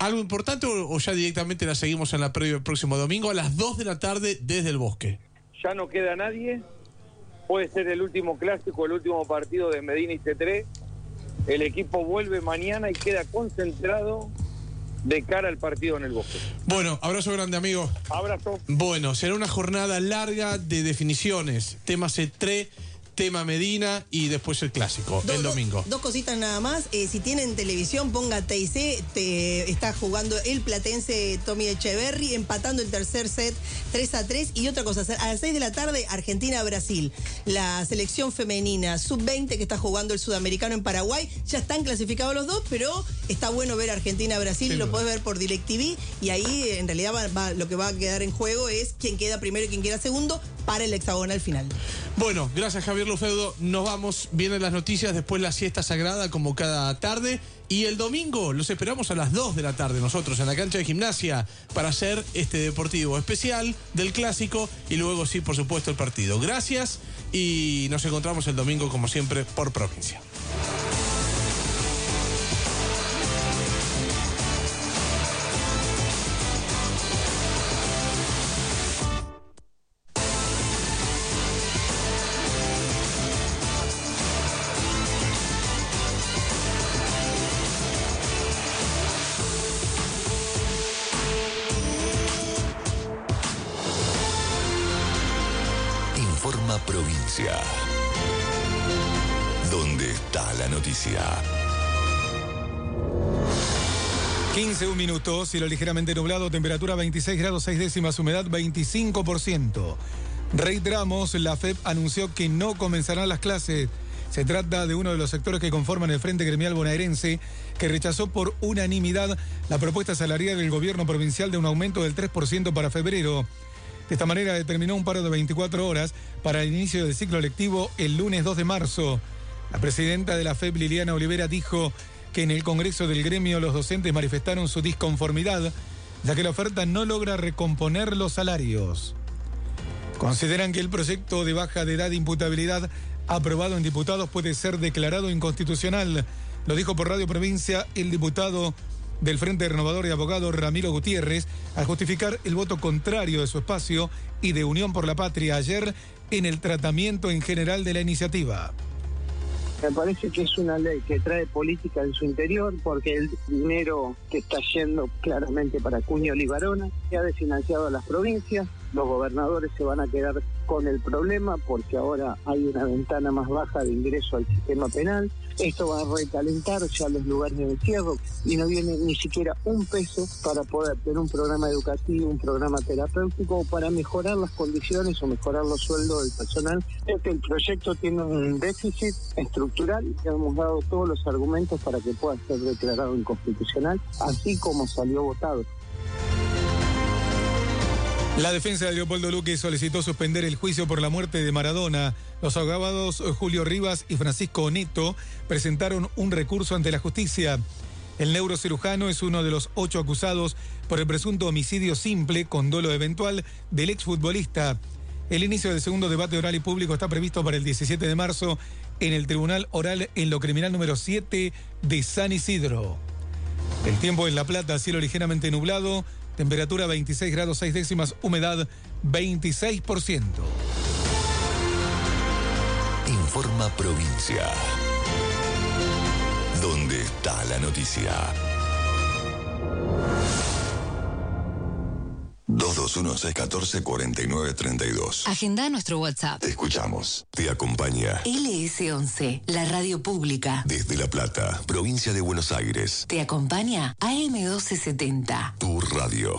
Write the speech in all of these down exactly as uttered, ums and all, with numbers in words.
¿Algo importante o, o ya directamente la seguimos en la previa el próximo domingo a las dos de la tarde desde el Bosque? Ya no queda nadie. Puede ser el último clásico, el último partido de Medina y C tres. El equipo vuelve mañana y queda concentrado de cara al partido en el Bosque. Bueno, abrazo grande, amigo. Abrazo. Bueno, será una jornada larga de definiciones. Tema C tres, tema Medina y después el clásico, Do, el do, domingo. Dos cositas nada más. Eh, si tienen televisión, ponga T I C. Te, está jugando el platense Tommy Echeverry, empatando el tercer set tres a tres. Y otra cosa, a las seis de la tarde, Argentina-Brasil. La selección femenina sub veinte que está jugando el sudamericano en Paraguay. Ya están clasificados los dos, pero está bueno ver Argentina-Brasil. Sí, lo puedes ver por DirecTV. Y ahí, en realidad, va, va, lo que va a quedar en juego es quién queda primero y quién queda segundo para el hexagonal final. Bueno, gracias, Javier Lofeudo. Nos vamos, vienen las noticias, después la siesta sagrada como cada tarde. Y el domingo los esperamos a las dos de la tarde nosotros en la cancha de Gimnasia para hacer este deportivo especial del clásico y luego sí, por supuesto, el partido. Gracias y nos encontramos el domingo como siempre por Provincia. Informa Provincia. ¿Dónde está la noticia? quince, un minuto, cielo ligeramente nublado, temperatura veintiséis grados seis décimas, humedad veinticinco por ciento. Reiteramos, la F E P anunció que no comenzarán las clases. Se trata de uno de los sectores que conforman el Frente Gremial Bonaerense, que rechazó por unanimidad la propuesta salarial del gobierno provincial de un aumento del tres por ciento para febrero. De esta manera determinó un paro de veinticuatro horas para el inicio del ciclo lectivo el lunes dos de marzo. La presidenta de la F E P, Liliana Olivera, dijo que en el Congreso del gremio los docentes manifestaron su disconformidad, ya que la oferta no logra recomponer los salarios. Consideran que el proyecto de baja de edad de imputabilidad aprobado en diputados puede ser declarado inconstitucional. Lo dijo por Radio Provincia el diputado del Frente Renovador y abogado Ramiro Gutiérrez, al justificar el voto contrario de su espacio y de Unión por la Patria ayer en el tratamiento en general de la iniciativa. Me parece que es una ley que trae política en su interior, porque el dinero que está yendo claramente para Cuño Libarona se ha desfinanciado a las provincias. Los gobernadores se van a quedar con el problema porque ahora hay una ventana más baja de ingreso al sistema penal. Esto va a recalentar ya los lugares de encierro y no viene ni siquiera un peso para poder tener un programa educativo, un programa terapéutico o para mejorar las condiciones o mejorar los sueldos del personal. Este el proyecto tiene un déficit estructural y hemos dado todos los argumentos para que pueda ser declarado inconstitucional, así como salió votado. La defensa de Leopoldo Luque solicitó suspender el juicio por la muerte de Maradona. Los abogados Julio Rivas y Francisco Neto presentaron un recurso ante la justicia. El neurocirujano es uno de los ocho acusados por el presunto homicidio simple con dolo eventual del exfutbolista. El inicio del segundo debate oral y público está previsto para el diecisiete de marzo en el Tribunal Oral en lo Criminal número siete de San Isidro. El tiempo en La Plata, cielo ligeramente nublado, temperatura veintiséis grados seis décimas, humedad veintiséis por ciento. Informa Provincia. ¿Dónde está la noticia? dos dos uno seis uno cuatro cuatro nueve tres dos. Agenda nuestro WhatsApp. Te escuchamos. Te acompaña L S once, la radio pública. desde La Plata, provincia de Buenos Aires. Te acompaña A M doce setenta. Tu radio.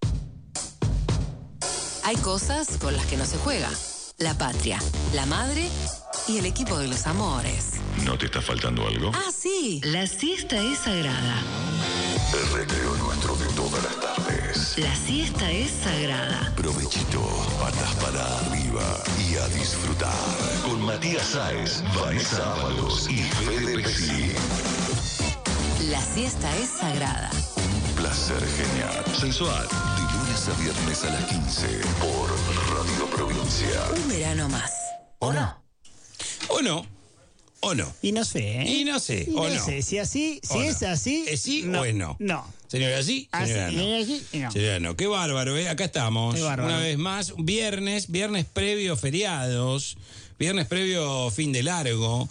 Hay cosas con las que no se juega. La patria, la madre y el equipo de los amores. ¿No te está faltando algo? Ah, sí. La siesta es sagrada. El recreo nuestro de todas las tardes. La siesta es sagrada. Provechito, patas para arriba y a disfrutar. Con Matías Sáez, Vanessa Ábalos y Fede Pesci. La siesta es sagrada. Un placer genial. Sensual. De lunes a viernes a las quince por Radio Provincia. Un verano más. ¿O no? ¿O no? o no. Y no sé, ¿eh? Y no sé, y o no. no. sé, si así, si O es no. así. ¿Es sí no, o es no? No. Señora, ¿sí? Señora, Así, no. así y no. Señora, no. Qué bárbaro, ¿eh? Acá estamos. Qué bárbaro. Una vez más, viernes, viernes previo feriados, viernes previo fin de largo.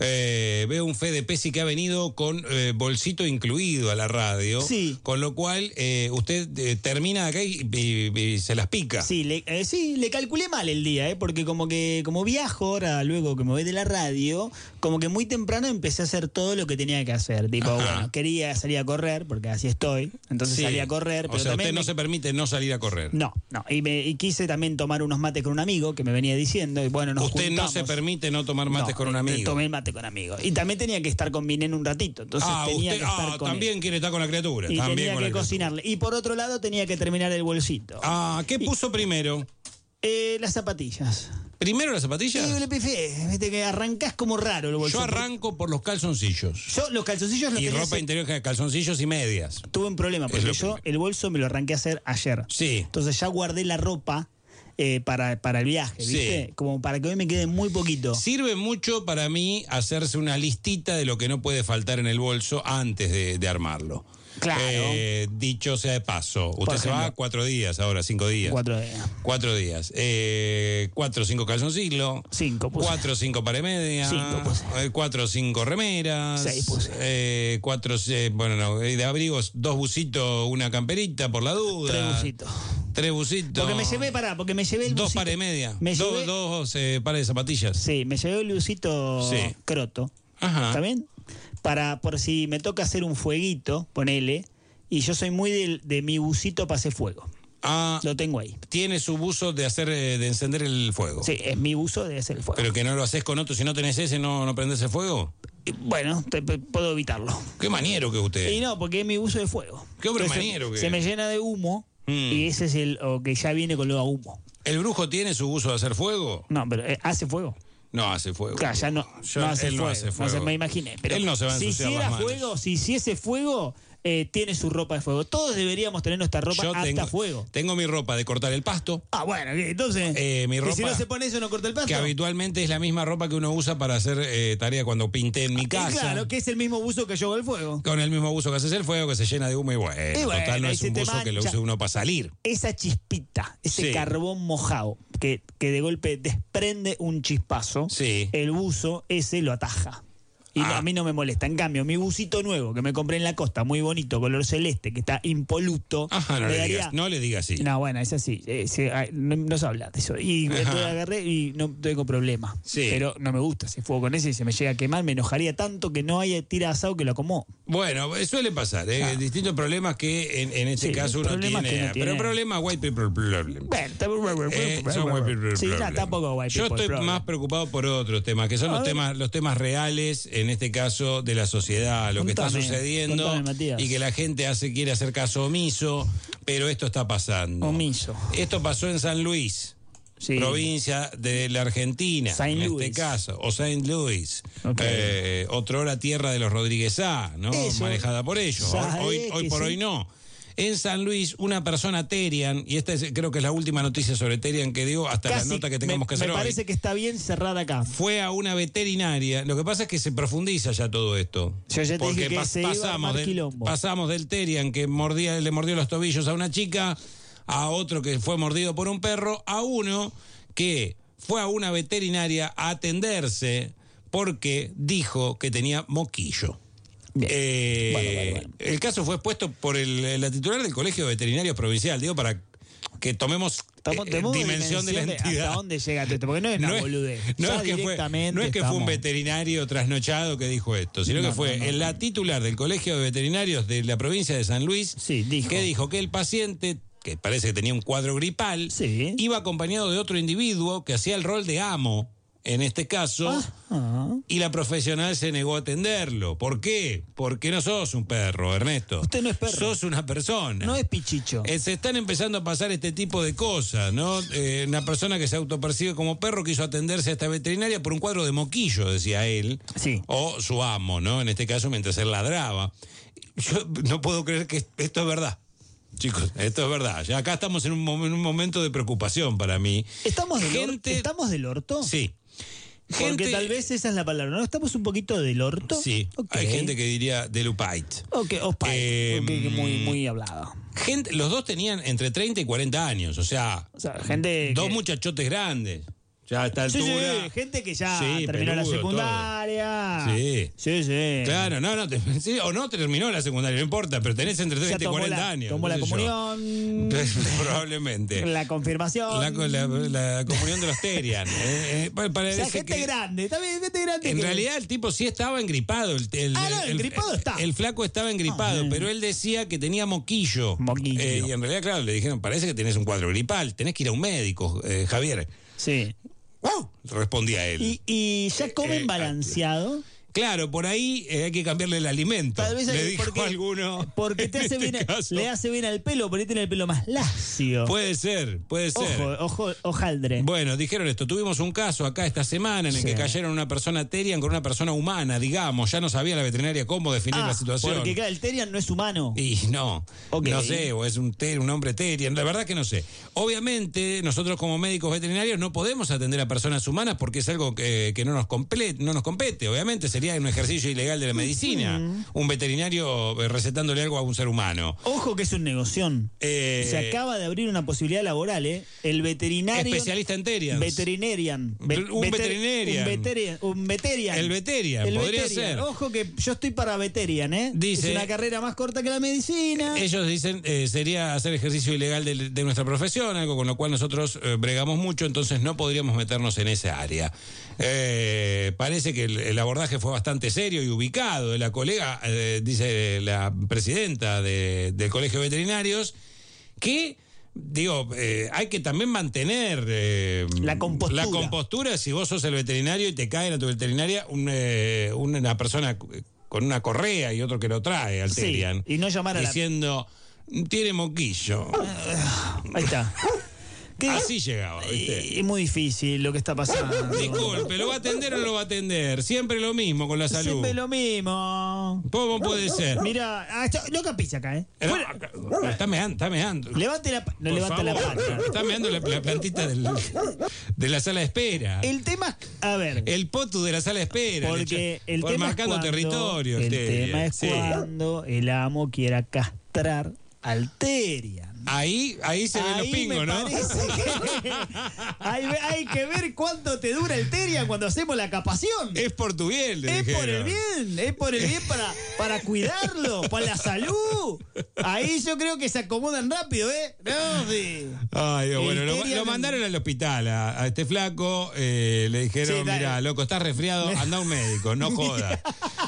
Eh, veo un Fede Pesi que ha venido con eh, bolsito incluido a la radio. Sí. Con lo cual, eh, usted eh, termina de acá y, y- y se las pica. Sí, le, eh, sí, le calculé mal el día, ¿eh? Porque como que como viajo ahora, luego que me voy de la radio, como que muy temprano empecé a hacer todo lo que tenía que hacer. Tipo, Ajá. bueno, quería salir a correr, porque así estoy. Entonces Sí. salí a correr. Pero O sea, también usted no me- se permite no salir a correr. No, no. Y, me, y quise también tomar unos mates con un amigo que me venía diciendo. Y bueno, nos Usted no juntamos. se permite no tomar mates No, con un eh, amigo. Tomé mate con amigos. Y también tenía que estar con mi nene un ratito. Entonces ah, tenía usted que estar ah, con también él. quiere estar con la criatura. Y también tenía con que la criatura. cocinarle. Y por otro lado tenía que terminar el bolsito. Ah, ¿qué puso primero? Eh, las zapatillas. ¿Primero las zapatillas? Sí, le pifié. Viste que arrancás como raro el bolsito. Yo arranco por los calzoncillos. Yo los calzoncillos los Y tenía ropa hace- interior, calzoncillos y medias. Tuve un problema porque lo yo primero. el bolso me lo arranqué a hacer ayer. Sí. Entonces ya guardé la ropa eh, para, para el viaje, Sí. ¿viste? Como para que hoy me quede muy poquito. Sirve mucho para mí hacerse una listita de lo que no puede faltar en el bolso antes de, de armarlo. Claro. Eh, dicho sea de paso, usted Por se va ejemplo. cuatro días ahora, cinco días. Cuatro días. Cuatro días. Eh, cuatro o cinco calzoncillos. Cinco puse. Cuatro o cinco para media. Cinco puse. eh, Cuatro o cinco remeras. Seis puse. Eh, cuatro, eh, bueno, no, eh, de abrigos, dos bucitos, una camperita por la duda. Tres bucitos. Tres bucitos. Porque me llevé, pará, porque me llevé el Dos busito. pares y media. Me dos llevé- dos eh, pares de zapatillas. Sí, me llevé el busito Sí. croto. Ajá. ¿Está bien? Para, por si me toca hacer un fueguito, ponele. Y yo soy muy de, de mi busito para hacer fuego. Ah, Lo tengo ahí. tiene su buzo de hacer eh, de encender el fuego. Sí, es mi buzo de hacer el fuego. Pero que no lo haces con otro, si no tenés ese, no, no prendés el fuego. Y bueno, te- pe- puedo evitarlo. Qué maniero que usted. Y no, porque es mi buzo de fuego. Qué hombre Entonces, maniero que Se es. me llena de humo Mm. y ese es el o que ya viene con lo a humo. ¿El brujo tiene su buzo de hacer fuego? No, pero eh, hace fuego. No hace fuego. Claro, ya no, Yo- no hace él fuego. no hace fuego. se- me imaginé. Pero Él no se va a si ensuciar hiciera las manos. fuego, si hiciese fuego, eh, tiene su ropa de fuego. Todos deberíamos tener nuestra ropa Yo apta tengo, a fuego. tengo mi ropa de cortar el pasto, Ah, bueno, ¿qué? Entonces, Eh, mi que si ropa- no se pone eso no corta el pasto. que habitualmente es la misma ropa que uno usa para hacer eh, tarea cuando pinté en mi Y casa. claro, que es el mismo buzo que yo hago el fuego. Con el mismo buzo que haces el fuego, que se llena de humo y bueno, Y bueno, total no y es se un te buzo que lo mancha. use uno para salir. Esa chispita, ese Sí. carbón mojado, que, que de golpe desprende un chispazo, Sí. el buzo ese lo ataja. Y Ah. a mí no me molesta. En cambio, mi busito nuevo que me compré en la costa, muy bonito, color celeste, que está impoluto. Ajá, no le, daría- digas, no le digas así. No, bueno, es así. eh, se- ay, no, no se habla de eso. Y Ajá. entonces agarré y no tengo problema. Sí. Pero no me gusta. Si fuego con ese y se me llega a quemar, me enojaría tanto que no haya tira asado que lo acomodo. Bueno, eh, suele pasar, ¿eh? Ah. distintos problemas que en, en este Sí, caso uno problemas tiene, que uno Pero tiene. problemas white people problem. Bueno, está- Eh, son white people Sí, no, problem. tampoco white Yo people estoy problem. más preocupado por otros temas, que son A los ver. temas, los temas reales, en este caso, de la sociedad, lo que está Contame, sucediendo contame, Matías. y que la gente hace, quiere hacer caso omiso, pero esto está pasando. Omiso. Esto pasó en San Luis. Sí. Provincia de la Argentina, Saint en Louis. este caso, o Saint Louis, Ok. eh, otrora tierra de los Rodríguez A, ¿no? Eso. Manejada por ellos. Sabe Hoy, hoy que por sí. hoy no. En San Luis, una persona Terian, y esta es, creo que es la última noticia sobre Terian que digo, hasta Casi, la nota que tengamos me, que hacer me hoy. parece que está bien cerrada acá. Fue a una veterinaria. Lo que pasa es que se profundiza ya todo esto. Yo ya te Porque dije que pas- se iba a pasamos, armar del, quilombo. pasamos del Terian que mordía, le mordió los tobillos a una chica, a otro que fue mordido por un perro, a uno que fue a una veterinaria a atenderse porque dijo que tenía moquillo. Bien. Eh, Bueno, bueno, bueno. El caso fue expuesto por el, la titular del Colegio de Veterinarios Provincial, digo, para que tomemos Estamos- eh, tenemos dimensión de la entidad. ¿Hasta dónde llega esto? Porque no es una No es, boludez. no Ya es que fue, directamente no es que fue un estamos- veterinario trasnochado que dijo esto, sino No, que fue no, no. en la titular del Colegio de Veterinarios de la provincia de San Luis, Sí, dijo. que dijo que el paciente, que parece que tenía un cuadro gripal, Sí. iba acompañado de otro individuo que hacía el rol de amo, en este caso, Ajá. y la profesional se negó a atenderlo. ¿Por qué? Porque no sos un perro, Ernesto. Usted no es perro. Sos una persona. No es pichicho. Eh, se están empezando a pasar este tipo de cosas, ¿no? Eh, una persona que se autopercibe como perro quiso atenderse a esta veterinaria por un cuadro de moquillo, decía él. Sí. O su amo, ¿no? En este caso, mientras él ladraba. Yo no puedo creer que esto es verdad. Chicos, esto es verdad. Ya acá estamos en un, mom- en un momento de preocupación para mí. ¿Estamos del, or- Gente- ¿Estamos del orto? Sí. Porque Gente- tal vez esa es la palabra. ¿No estamos un poquito del orto? Sí, Ok. hay gente que diría de Lupait. Ok, Ospite. Eh, Ok, que muy, muy hablado. Gente, los dos tenían entre treinta y cuarenta años, o sea, O sea, gente. dos que- muchachotes grandes. Ya a esta Sí, altura. sí, gente que ya Sí, terminó la peludo, secundaria. Sí. Sí, sí. Claro, no, no, te- sí, o no terminó la secundaria, no importa, pero tenés entre Ya treinta y tomó cuarenta la, años. tomó qué la sé yo. comunión. Probablemente. La confirmación. La, la- la comunión de los Terian. Eh, eh, pa- O parece sea, gente que- grande. Está bien, gente grande. En que- realidad el tipo sí estaba engripado. El, el- Ah, no, el- engripado el- está. El flaco estaba engripado, Ah, pero él decía que tenía moquillo. Moquillo. Eh, y en realidad, claro, le dijeron, parece que tenés un cuadro gripal, tenés que ir a un médico, eh, Javier. Sí. ¡Wow! Respondía él. Y, y ya comen eh, balanceado. Claro, por ahí eh, hay que cambiarle el alimento. Tal vez le hay- dijo porque- alguno. Porque te en hace este bien, caso. le hace bien al pelo, por ahí tiene el pelo más lacio. Puede ser, puede ser. Ojo, ojo, hojaldre. Bueno, dijeron esto, tuvimos un caso acá esta semana en el Sí. que cayeron una persona Terian con una persona humana, digamos, ya no sabía la veterinaria cómo definir Ah, la situación. porque claro, el Terian no es humano. Y no, Ok. no sé, o es un, ter, un hombre Terian, la verdad que no sé. Obviamente, nosotros como médicos veterinarios no podemos atender a personas humanas porque es algo que, que no, nos comple- no nos compete. Obviamente sería un ejercicio ilegal de la medicina, un veterinario eh, recetándole algo a un ser humano. Ojo que es un negoción. Eh, Se acaba de abrir una posibilidad laboral, ¿eh? El veterinario. Especialista en Terians. Veterinarian. Ve- Un veter- veterinarian. Un, veterian, un veterian. El veterian, podría veterian. ser. Ojo que yo estoy para veterian, ¿eh? Dice- es una carrera más corta que la medicina. Ellos dicen eh, sería hacer ejercicio ilegal de, de nuestra profesión, algo con lo cual nosotros eh, bregamos mucho, entonces no podríamos meternos en esa área. Eh, parece que el, el abordaje fue bastante serio y ubicado de la colega, eh, dice la presidenta de- del Colegio de Veterinarios, que... Digo, eh, hay que también mantener eh, La compostura. la compostura si vos sos el veterinario y te cae en tu veterinaria un, eh, una persona con una correa y otro que lo trae al Sí, Terian. y no llamar a la- diciendo, tiene moquillo. Ahí está. ¿Qué? Así llegaba, ¿viste? Y- Es muy difícil lo que está pasando. Disculpe, ¿lo va a atender o no lo va a atender? Siempre lo mismo con la salud. Siempre lo mismo. ¿Cómo puede ser? Mira, ah, esto- no capicha acá, ¿eh? Eh, no, Fuera. acá- está meando, está meando. Levante la, pa- no Por levanta la favor, pata. Está meando la, la plantita del- de la sala de espera. El, El tema, a ver, potu de la sala de espera. porque le- el por tema marcando es cuando, territorio. el usted. tema es Sí. cuando el amo quiera castrar al Terian. Ahí, ahí se ven los Ahí pingos, me ¿no? parece que hay, hay que ver cuánto te dura el Terian cuando hacemos la capación. Es por tu bien, le Es por el dijeron. bien, es por el bien para, para cuidarlo, para la salud. Ahí yo creo que se acomodan rápido, ¿eh? No, sí. Ay, Dios, El bueno, lo, Terian- lo mandaron al hospital a, a este flaco, eh, le dijeron, Sí, dale. mira, loco, estás resfriado, anda a un médico, no jodas.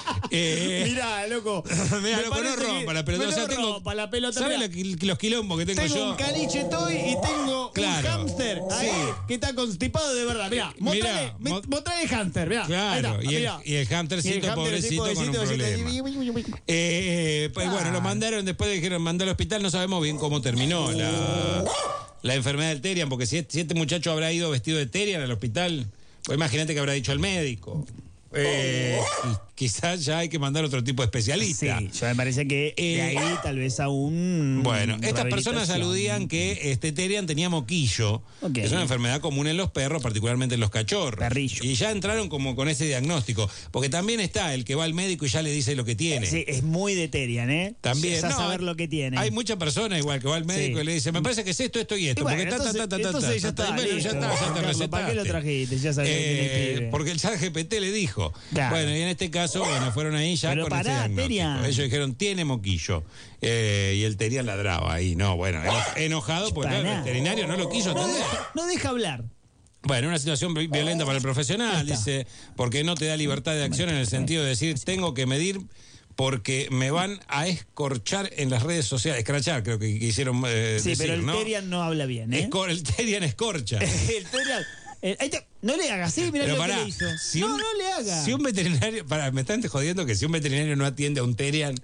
Eh, Mirá, loco. Mira, me loco, no parece que- rompa la pelota. no O sea, tengo, rompa la pelota. ¿sabes mirá. lo que- los quilombos que tengo, Tengo yo? un caliche toy y tengo Claro. un hámster ahí Sí. que está constipado de verdad. Mirá, mostrale, Mirá, me- mo- mostrale el hámster, mirá. Claro, Ahí está, y el, mirá. y el hamstercito, Y el hámster, pobrecito, ese con un pobrecito, problema. Eh, pues bueno, lo mandaron, después le dijeron, mandó al hospital, no sabemos bien cómo terminó la, la enfermedad del Terian, porque si, si este muchacho habrá ido vestido de Terian al hospital, pues imagínate que habrá dicho al médico. Eh, quizás ya hay que mandar otro tipo de especialista. Sí, yo me parece que de Eh, ahí tal vez a un. Bueno, estas personas rehabilitación. aludían que este Terian tenía moquillo, Ok. que es una enfermedad común en los perros, particularmente en los cachorros. Perrillo. Y ya entraron como con ese diagnóstico, porque también está el que va al médico y ya le dice lo que tiene. Sí, es muy de Terian, ¿eh? También. Ya No, saber lo que tiene. Hay muchas personas igual que va al médico Sí. y le dice, me parece que es esto, esto y esto. Y bueno, porque ta, ta, entonces, ta, ta, ta, entonces ta, ya ta, está, bueno, ya listo. está, ya te Carlos, recetaste. ¿para qué lo trajiste? Ya sabía que tiene Eh, pibe. porque el chat G P T le dijo. Claro. Bueno, y en este caso, bueno, fueron ahí ya Pero con pará, ese diagnóstico. Terian. Ellos dijeron, tiene moquillo. Eh, y el Terian ladraba ahí. No, bueno, eno- enojado porque claro, el Pará. veterinario no lo quiso No atender. deja, no deja hablar. Bueno, una situación vi- violenta para el profesional, Ahí está. dice, porque no te da libertad de acción en el sentido de decir, tengo que medir porque me van a escorchar en las redes sociales. Escrachar, creo que quisieron eh, Sí, decir, pero el ¿no? Terian no habla bien, ¿eh? Escor- el Terian escorcha. el Terian. eh, ahí te- no le hagas, sí, mira Pero lo pará, que le hizo. si no, un- no le hagas. Si un veterinario, para, me están jodiendo que si un veterinario no atiende a un Terian,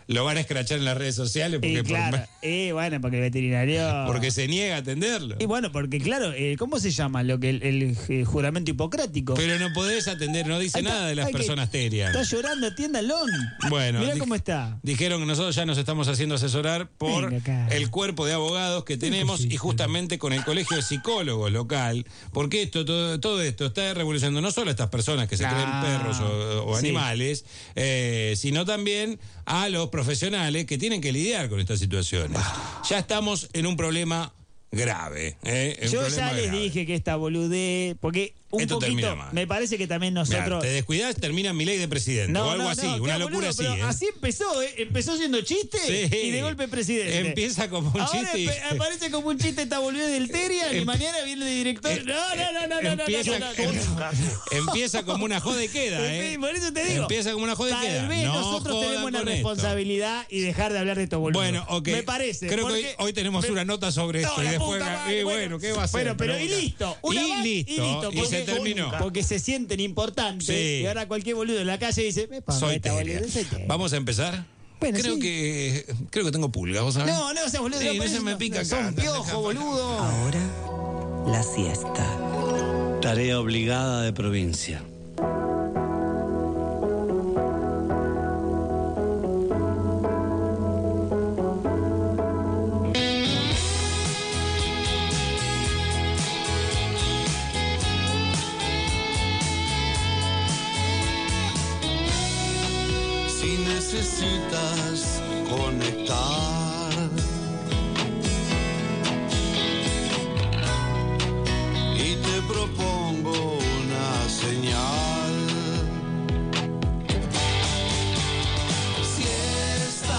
lo van a escrachar en las redes sociales. Porque Y claro, por- y bueno, porque el veterinario... porque se niega a atenderlo. Y bueno, porque claro, eh, ¿cómo se llama? Lo que el, el, eh, juramento hipocrático. Pero no podés atender, no dice Ahí está, nada de las hay que- personas terias. Está llorando, atiéndalo. Bueno, Mirá di- cómo está. Dijeron que nosotros ya nos estamos haciendo asesorar por Venga acá. el cuerpo de abogados que tenemos y justamente con el Colegio de Psicólogos local, porque esto, todo, todo esto está revolucionando no solo a estas personas que se creen Ah, perros o, o sí. animales, eh, sino también a los profesionales que tienen que lidiar con estas situaciones. Ya estamos en un problema grave. ¿eh? En un Yo problema ya les grave. dije que esta boludez, porque un Esto termina poquito, mal. me parece que también Mirá, nosotros... te descuidás, termina mi ley de presidente o algo no, así, no, una qué locura boludo, así. pero ¿eh? así empezó, ¿eh? Empezó siendo chiste Sí. y de golpe presidente. Empieza como un Ahora chiste y- empe- aparece como un chiste esta boludez del Terian y Em- mañana viene el director. Eh, No, no, no, no, no, no, empieza, no, no, no, no. empieza como una joda y queda, ¿eh? Sí, por eso te digo. Empieza como una joda y Tal queda. vez No nosotros jodan tenemos una con esto. responsabilidad y dejar de hablar de estos boludos. Bueno, ok. Me parece. Creo que hoy, porque- hoy tenemos me- una nota sobre No, esto. y la después, puta madre, eh, bueno, ¿qué va a ser? Bueno, pero y listo. Una Y más listo. Y listo. Y porque- se terminó. Porque se sienten importantes. Sí. Y ahora cualquier boludo en la calle dice, me pongo Soy esta Teria. boludez, soy Teria. Vamos a empezar. Bueno, creo sí. que creo que tengo pulgas, ¿vos sabés? No, no seas boludo. Sí, no parece- se me pica acá. Son piojo, boludo. Ahora, la siesta. Tarea obligada de provincia. Si necesitas conectar y te propongo una señal. Siesta,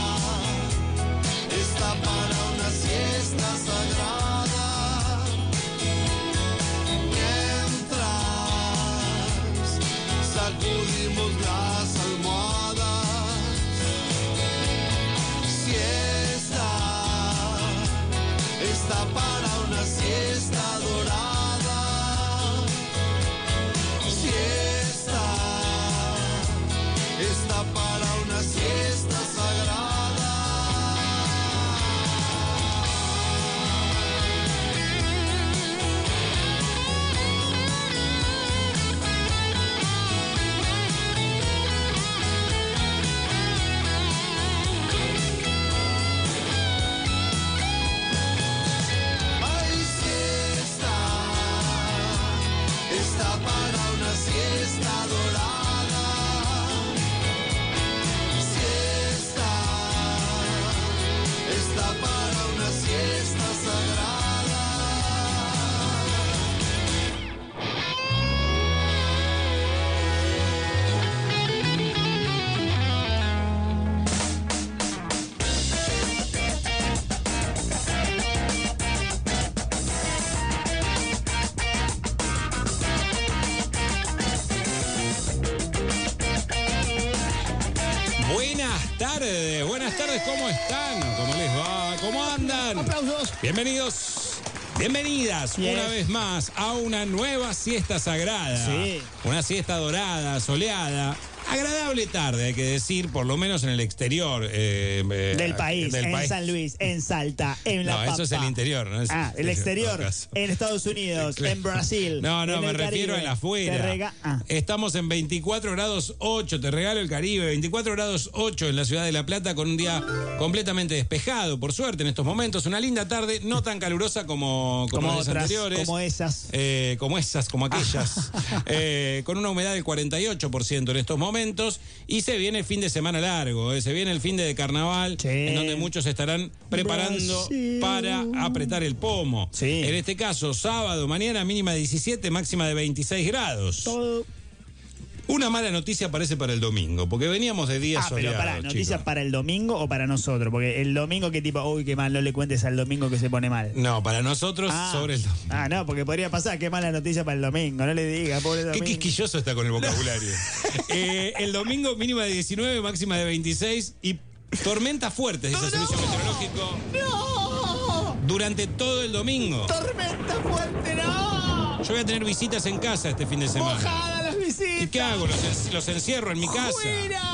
está para una siesta sagrada. Mientras sacudimos las almohadas, siesta, está para una siesta dorada, siesta, está para una siesta sagrada. Ay, siesta, está para una siesta dorada. Siesta, está para una siesta sagrada. Buenas tardes, buenas tardes, ¿cómo están? ¿Cómo les va? ¿Cómo andan? Aplausos. Bienvenidos, bienvenidas Yes. una vez más a una nueva siesta sagrada. Sí. Una siesta dorada, soleada. Agradable tarde, hay que decir, por lo menos en el exterior. eh, eh, Del país, del en país. San Luis, en Salta, en La No, Pampa. eso es el interior, ¿no? Es- Ah, el en exterior, todo caso. en Estados Unidos, Claro. en Brasil. No, no, en me el refiero Caribe. al afuera. Te rega- ah. Estamos en veinticuatro grados ocho, te regalo el Caribe, veinticuatro grados ocho en la ciudad de La Plata con un día completamente despejado, por suerte en estos momentos. Una linda tarde, no tan calurosa como, como, Como las otras, anteriores. como esas. Eh, como esas, como aquellas. Eh, con una humedad del cuarenta y ocho por ciento en estos momentos. Y se viene el fin de semana largo, eh, se viene el fin de carnaval, Sí. en donde muchos estarán preparando Brasil. para apretar el pomo. Sí. En este caso, sábado, mañana mínima de diecisiete, máxima de veintiséis grados. Todo. Una mala noticia parece para el domingo, porque veníamos de días Ah, pero soleados, pará, ¿noticias chicos. para el domingo o para nosotros? Porque el domingo, ¿qué tipo? Uy, qué mal, no le cuentes al domingo que se pone mal. No, para nosotros Ah. sobre el domingo. Ah, no, porque podría pasar, qué mala noticia para el domingo, no le diga, pobre Qué domingo. quisquilloso está con el vocabulario. Eh, el domingo mínima de diecinueve, máxima de veintiséis y tormentas fuertes, dice el servicio meteorológico. ¡No! Durante todo el domingo. ¡Tormenta fuerte, no! Yo voy a tener visitas en casa este fin de semana. ¡Mojada las visitas! ¿Y qué hago? ¿Los, en- los encierro en mi casa? ¡Fuera!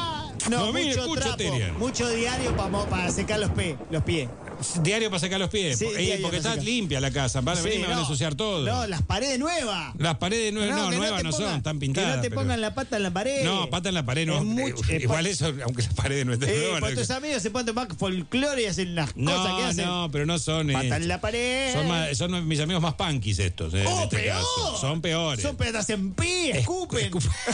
No, No, mire, mucho escucho trapo, Terian. mucho diario para, para secar los, pe, los pies. Diario para sacar los pies. Sí, Eh, diario porque para está secar. limpia la casa. Van a Sí, venir y me van a no. ensuciar todo. No, las paredes nuevas. Las paredes nuevas, no, que nuevas te no pongan- son, están pintadas. Que no te pero- pongan la pata en la pared. No, pata en la pared no. Es mucho- Eh, es Igual pa- eso, aunque las paredes no estén Eh, nuevas. pues no- tus amigos se ponen más folclore y hacen las cosas que No, hacen. no, pero no son. Pata eh, en la pared. Son, más- son mis amigos más punkis estos, eh, en ¡Oh, este peor! caso. Son peores. Son pedazos en pie, escupen.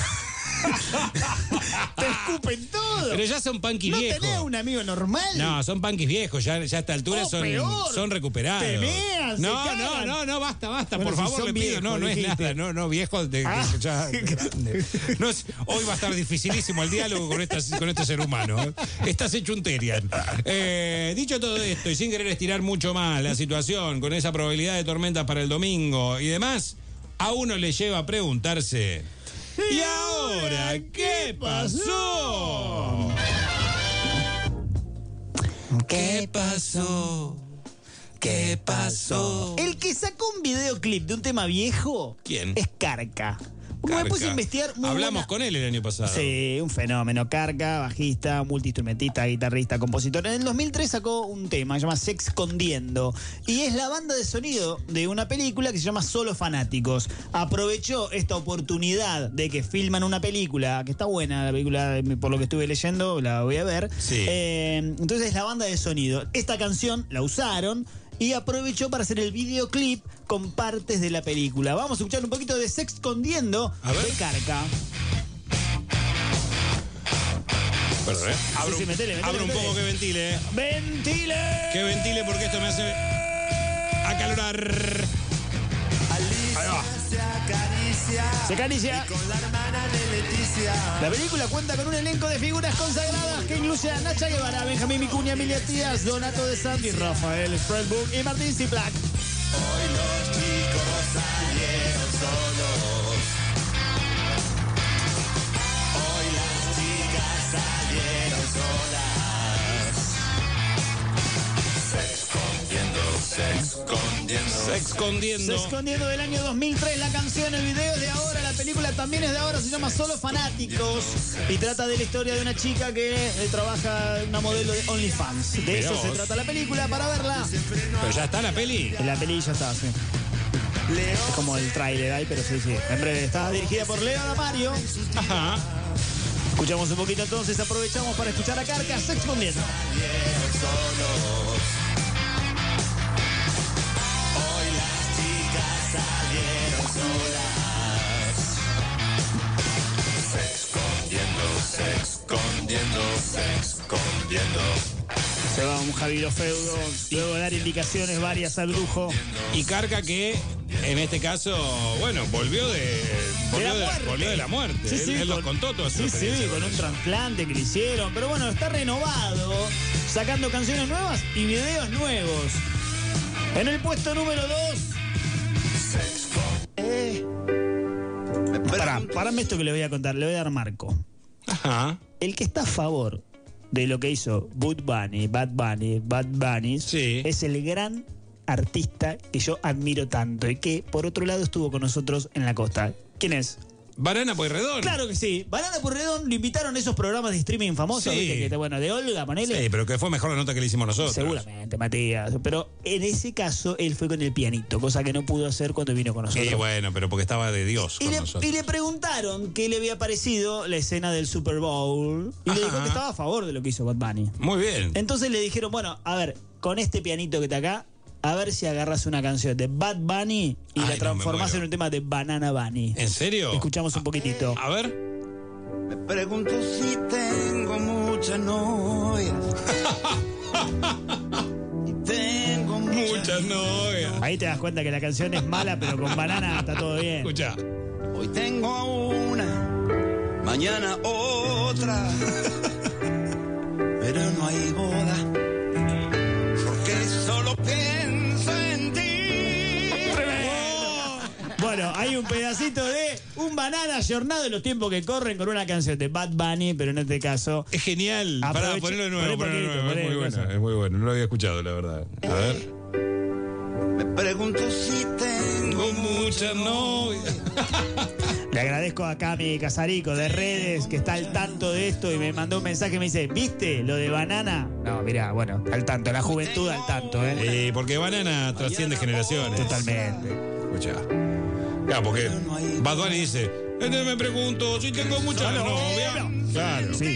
Te escupen todo. Pero ya son punkis ¿No viejos. tenés un amigo normal? No, son punkis viejos, ya, ya a esta altura Oh, son, peor. son recuperados. Te mean, se no, no, cagan. no, no, basta, basta, Bueno, por si favor, son le pido. viejos, No, no es dijiste. nada, no, no, viejos de, Ah. ya, grande. No es- hoy va a estar dificilísimo el diálogo con, esta, con este ser humano. ¿eh? Estás hecho un Terian. Eh, dicho todo esto, y sin querer estirar mucho más la situación, con esa probabilidad de tormentas para el domingo y demás, a uno le lleva a preguntarse. ¿Y ahora qué pasó? ¿Qué pasó? ¿Qué pasó? El que sacó un videoclip de un tema viejo ¿Quién? es Carca. Porque me Carca. puse a investigar. Muy Hablamos buena- con él el año pasado. Sí, un fenómeno. Carca, bajista, multiinstrumentista, guitarrista, compositor. En el dos mil tres sacó un tema, se llama Sex Escondiendo. Y es la banda de sonido de una película que se llama Solo Fanáticos. Aprovechó esta oportunidad de que filman una película, que está buena la película, por lo que estuve leyendo, la voy a ver. Sí. Eh, entonces es la banda de sonido. Esta canción la usaron y aprovechó para hacer el videoclip con partes de la película. Vamos a escuchar un poquito de Sex Escondiendo A ver. de Carca. Perdón, ¿eh? Abro, sí, metele, metele, abro un metele. poco que ventile. ¿eh? ¡Ventile! Que ventile porque esto me hace acalorar. Ahí va. Se acaricia. Con la hermana de Leticia. La película cuenta con un elenco de figuras consagradas que incluye a Nacha Guevara, Benjamín Vicuña, Emilia Tías, Donato de Santi, Rafael Strasburg y Martín Ziplac. Hoy los chicos salieron solos. Hoy las chicas salieron solas. Se escondiendo, se escondiendo. Se escondiendo. Se escondiendo del año dos mil tres la canción, el video es de ahora, la película también es de ahora, se llama Solo Fanáticos y trata de la historia de una chica que eh, trabaja una modelo de OnlyFans. De Mirá eso se vos. trata la película, para verla. Pero ya está la peli. En la peli ya está, sí. Es como el tráiler ahí, pero sí, sí. En breve está dirigida por Leo Damario. Ajá. Escuchamos un poquito entonces, aprovechamos para escuchar a Carca, Se Escondiendo. Hoy las chicas salieron solas. Se escondiendo, se escondiendo, se escondiendo. Se va un Javier Feudo, luego de dar indicaciones varias al brujo. Y Carca que, en este caso, bueno, volvió de, volvió de la muerte. volvió de la muerte. Sí, él sí, él los con- contó toda su Sí, sí, experiencia con un eso. trasplante que le hicieron. Pero bueno, está renovado, sacando canciones nuevas y videos nuevos. En el puesto número dos. Eh. Pará, parame esto que le voy a contar, le voy a dar marco. Ajá. El que está a favor de lo que hizo Bad Bunny, Bad Bunny, Bad Bunny, Sí. es el gran artista que yo admiro tanto y que, por otro lado, estuvo con nosotros en la costa. ¿Quién es? Banana Pueyrredón. Claro que sí. Banana Pueyrredón lo invitaron a esos programas de streaming famosos, Sí. ¿viste? Que, bueno, de Olga, ponele. Sí, pero que fue mejor la nota que le hicimos nosotros. Seguramente, Matías. Pero en ese caso, él fue con el pianito, cosa que no pudo hacer cuando vino con nosotros. Y bueno, pero porque estaba de Dios Y con le, nosotros. y le preguntaron qué le había parecido la escena del Super Bowl. Y le dijo Ajá. que estaba a favor de lo que hizo Bad Bunny. Muy bien. Entonces le dijeron, bueno, a ver, con este pianito que está acá, a ver si agarras una canción de Bad Bunny y Ay, la no, transformás me muero. en un tema de Banana Bunny. ¿En serio? Escuchamos un poquitito. A ver. Me pregunto si tengo muchas novias. Y tengo Muchas novias. Ahí te das cuenta que la canción es mala, pero con Banana está todo bien. Escucha. Hoy tengo una, mañana otra. Pero no hay boda. Porque solo pienso en ti. Bueno, hay un pedacito de un Banana ayornado en los tiempos que corren con una canción de Bad Bunny, pero en este caso... Es genial. Para Aproveche- ponerlo de nuevo, poné ponerlo de nuevo. poquito, Es muy poné bueno, cosa. es muy bueno. No lo había escuchado, la verdad. A ver. Me pregunto si tengo Tengo muchas novias. Le agradezco a Cami Casarico de Redes, que está al tanto de esto y me mandó un mensaje y me dice, ¿viste lo de Banana? No, mirá, bueno, al tanto, la juventud al tanto, ¿eh? Eh, porque Banana trasciende generaciones. Totalmente. Escucha. Claro, porque Bad Bunny dice, este me pregunto si tengo muchas novias. Claro. Sí.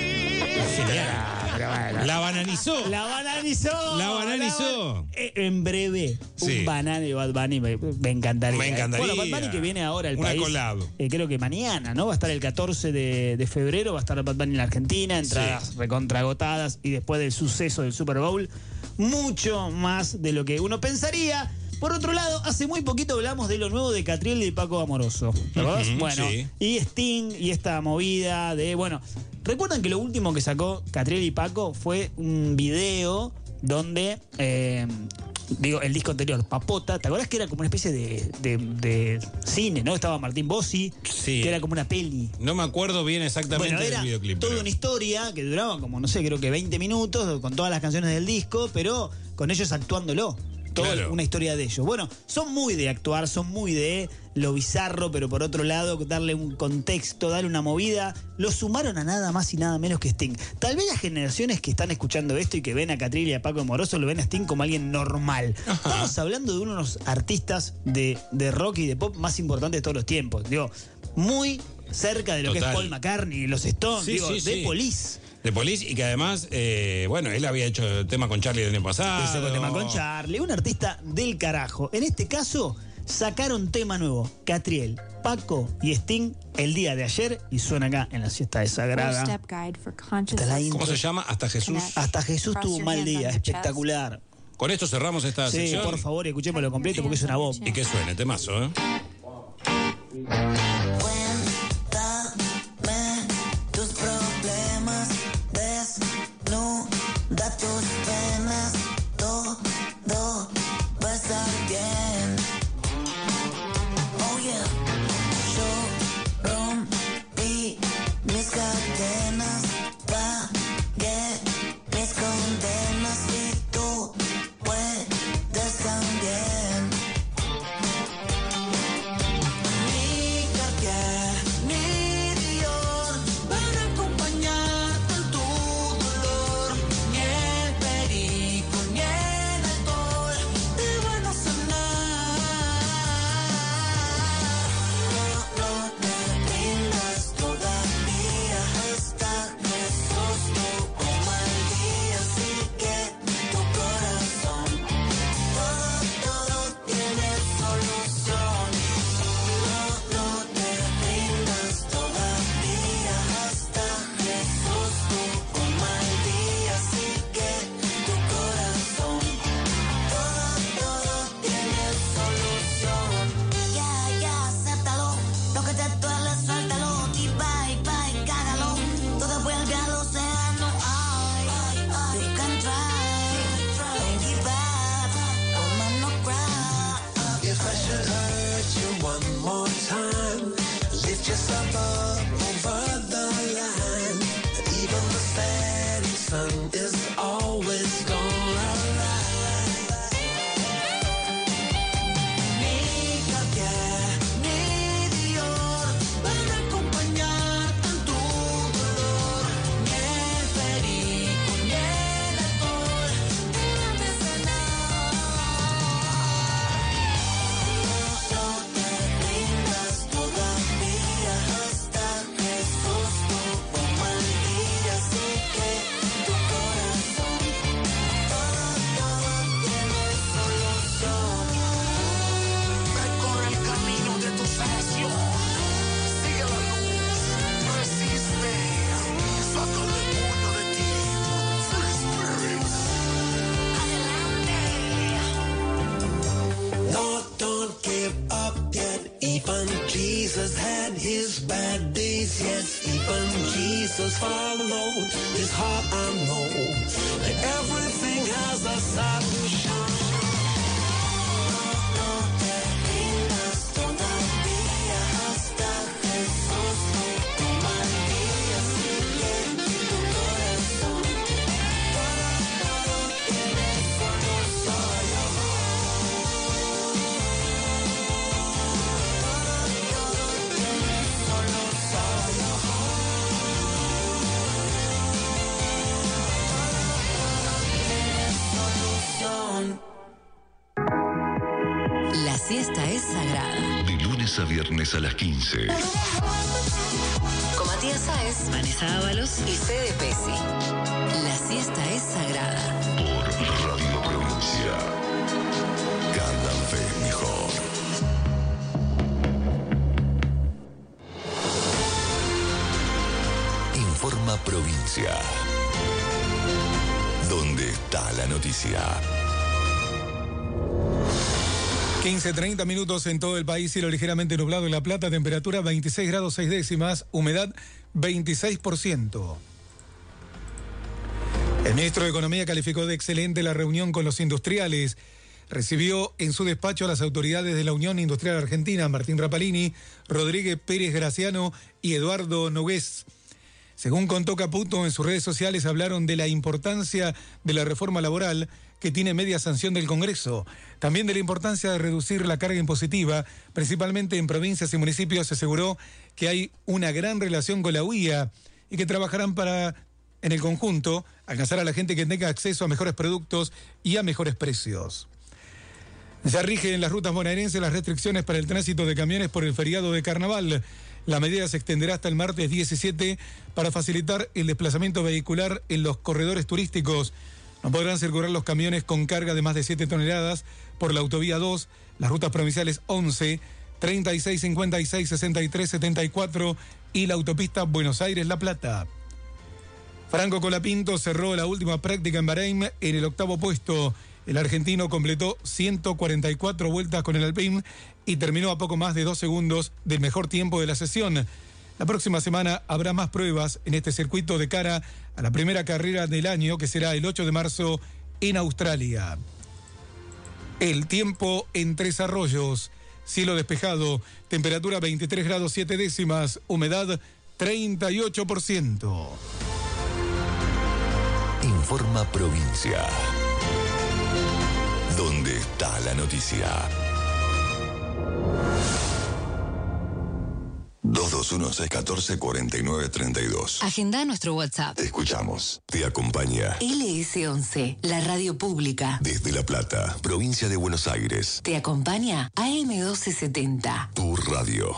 La bananizó. La bananizó. La bananizó. Eh, En breve, Sí. un banana de Bad Bunny me, me encantaría. Me encantaría. Bueno, Bad Bunny que viene ahora al Una país. collab. eh, creo que mañana, ¿no? Va a estar el catorce de, de febrero, va a estar Bad Bunny en la Argentina, entradas Sí. recontragotadas y después del suceso del Super Bowl, mucho más de lo que uno pensaría. Por otro lado, hace muy poquito hablamos de lo nuevo de Catriel y de Paco Amoroso. ¿Te acordás? Ujú, Bueno, sí. y Sting y esta movida de, bueno, ¿recuerdan que lo último que sacó Catriel y Paco fue un video donde, eh, digo, el disco anterior, Papota, ¿te acordás que era como una especie de, de- de cine, ¿no? Estaba Martín Bossi, Sí. que era como una peli. No me acuerdo bien exactamente Bueno, era del videoclip. toda pero- una historia que duraba como, no sé, creo que veinte minutos con todas las canciones del disco, pero con ellos actuándolo. Toda Claro. una historia de ellos. Bueno, son muy de actuar, son muy de lo bizarro, pero por otro lado, darle un contexto, darle una movida. Lo sumaron a nada más y nada menos que Sting. Tal vez las generaciones que están escuchando esto y que ven a Catriel y a Paco Amoroso lo ven a Sting como alguien normal. Estamos hablando de uno de los artistas de, de rock y de pop más importantes de todos los tiempos. Digo, muy cerca de lo que Total. es Paul McCartney, los Stones, Sí, digo, sí, de sí. Police. De Police y que además, eh, bueno, él había hecho tema con Charlie el año pasado. Hizo con tema con Charlie, un artista del carajo. En este caso, sacaron tema nuevo. Catriel, Paco y Sting el día de ayer y suena acá en la siesta de Sagrada. Four-step guide for conscious Esta es la listening. ¿Cómo se llama? Hasta Jesús. Hasta Jesús tuvo un mal día, espectacular. Con esto cerramos esta Sí, sección. por favor, escuchémoslo completo porque es una bomba. Y que suene, temazo, ¿eh? Cuéntame tus problemas, desnuda tus penas, todo va a estar bien. Oh yeah, yo rompí mis cadenas, pagué mis condenas y tú puedes también. Ni Cartier, ni Dior van a acompañarte en tu dolor. Ni el perico, ni el alcohol te van a sanar. No, no te rindas todavía. Hasta Jesús tuvo un mal día. Así que tu corazón, todo, todo tiene solución. No, no te rindas todavía. Hasta Jesús tuvo un mal día. Así que tu corazón, todo, todo tiene solución. Ya, ya, acéptalo. Lo que te duele, suéltalo. Y bye, bye, cágalo. Todo vuelve al océano. Ay, you can try. Don't give up. Oh, man, no cry. If I should hurt you one more time, lift yourself up over the line. Even the setting sun is always gonna rise. Ni Cartier, ni Dior van a acompañarte en tu dolor. Ni el perico, ni el alcohol te van a sanar. No, no te rindas todavía. Hasta Jesús tuvo un mal día. Así que tu corazón, todo, todo tiene solución. Recorre el camino de tu salvación. Sigue la luz, resiste. Saca el demonio de ti. Free spirit. No, don't give up yet. Even Jesus had his bad days. Yes, even Jesus followed his heart. I know that everything has a solution. No te rindas todavía. Hasta Jesús tuvo un mal día. Así que tu corazón, todo, todo tiene solución. Todo, todo tiene lunes a viernes a las quince. Con Matías Sáez, Vanessa Ábalos y Fede Pesi. La siesta es sagrada. Por Radio Provincia. Cada vez mejor. Informa Provincia. ¿Dónde está la noticia? quince, treinta minutos en todo el país, cielo ligeramente nublado en La Plata, temperatura veintiséis grados seis décimas, humedad veintiséis por ciento. El ministro de Economía calificó de excelente la reunión con los industriales. Recibió en su despacho a las autoridades de la Unión Industrial Argentina, Martín Rapalini, Rodríguez Pérez Graciano y Eduardo Nogués. Según contó Caputo, en sus redes sociales hablaron de la importancia de la reforma laboral que tiene media sanción del Congreso. También de la importancia de reducir la carga impositiva, principalmente en provincias y municipios. Se aseguró que hay una gran relación con la U I A y que trabajarán para, en el conjunto, alcanzar a la gente que tenga acceso a mejores productos y a mejores precios. Ya rigen en las rutas bonaerenses las restricciones para el tránsito de camiones por el feriado de Carnaval. La medida se extenderá hasta el martes diecisiete para facilitar el desplazamiento vehicular en los corredores turísticos. No podrán circular los camiones con carga de más de siete toneladas por la autovía dos, las rutas provinciales once, treinta y seis, cincuenta y seis, sesenta y tres, setenta y cuatro y la autopista Buenos Aires-La Plata. Franco Colapinto cerró la última práctica en Bahrein en el octavo puesto. El argentino completó ciento cuarenta y cuatro vueltas con el Alpine y terminó a poco más de dos segundos del mejor tiempo de la sesión. La próxima semana habrá más pruebas en este circuito de cara a la primera carrera del año, que será el ocho de marzo en Australia. El tiempo en Tres Arroyos. Cielo despejado, temperatura veintitrés grados siete décimas, humedad treinta y ocho por ciento. Informa Provincia. ¿Dónde está la noticia? dos dos uno, seis uno cuatro, cuatro nueve tres dos. Agenda nuestro WhatsApp. Te escuchamos. Te acompaña L S once, la radio pública. desde La Plata, provincia de Buenos Aires. Te acompaña A M doce setenta. Tu radio.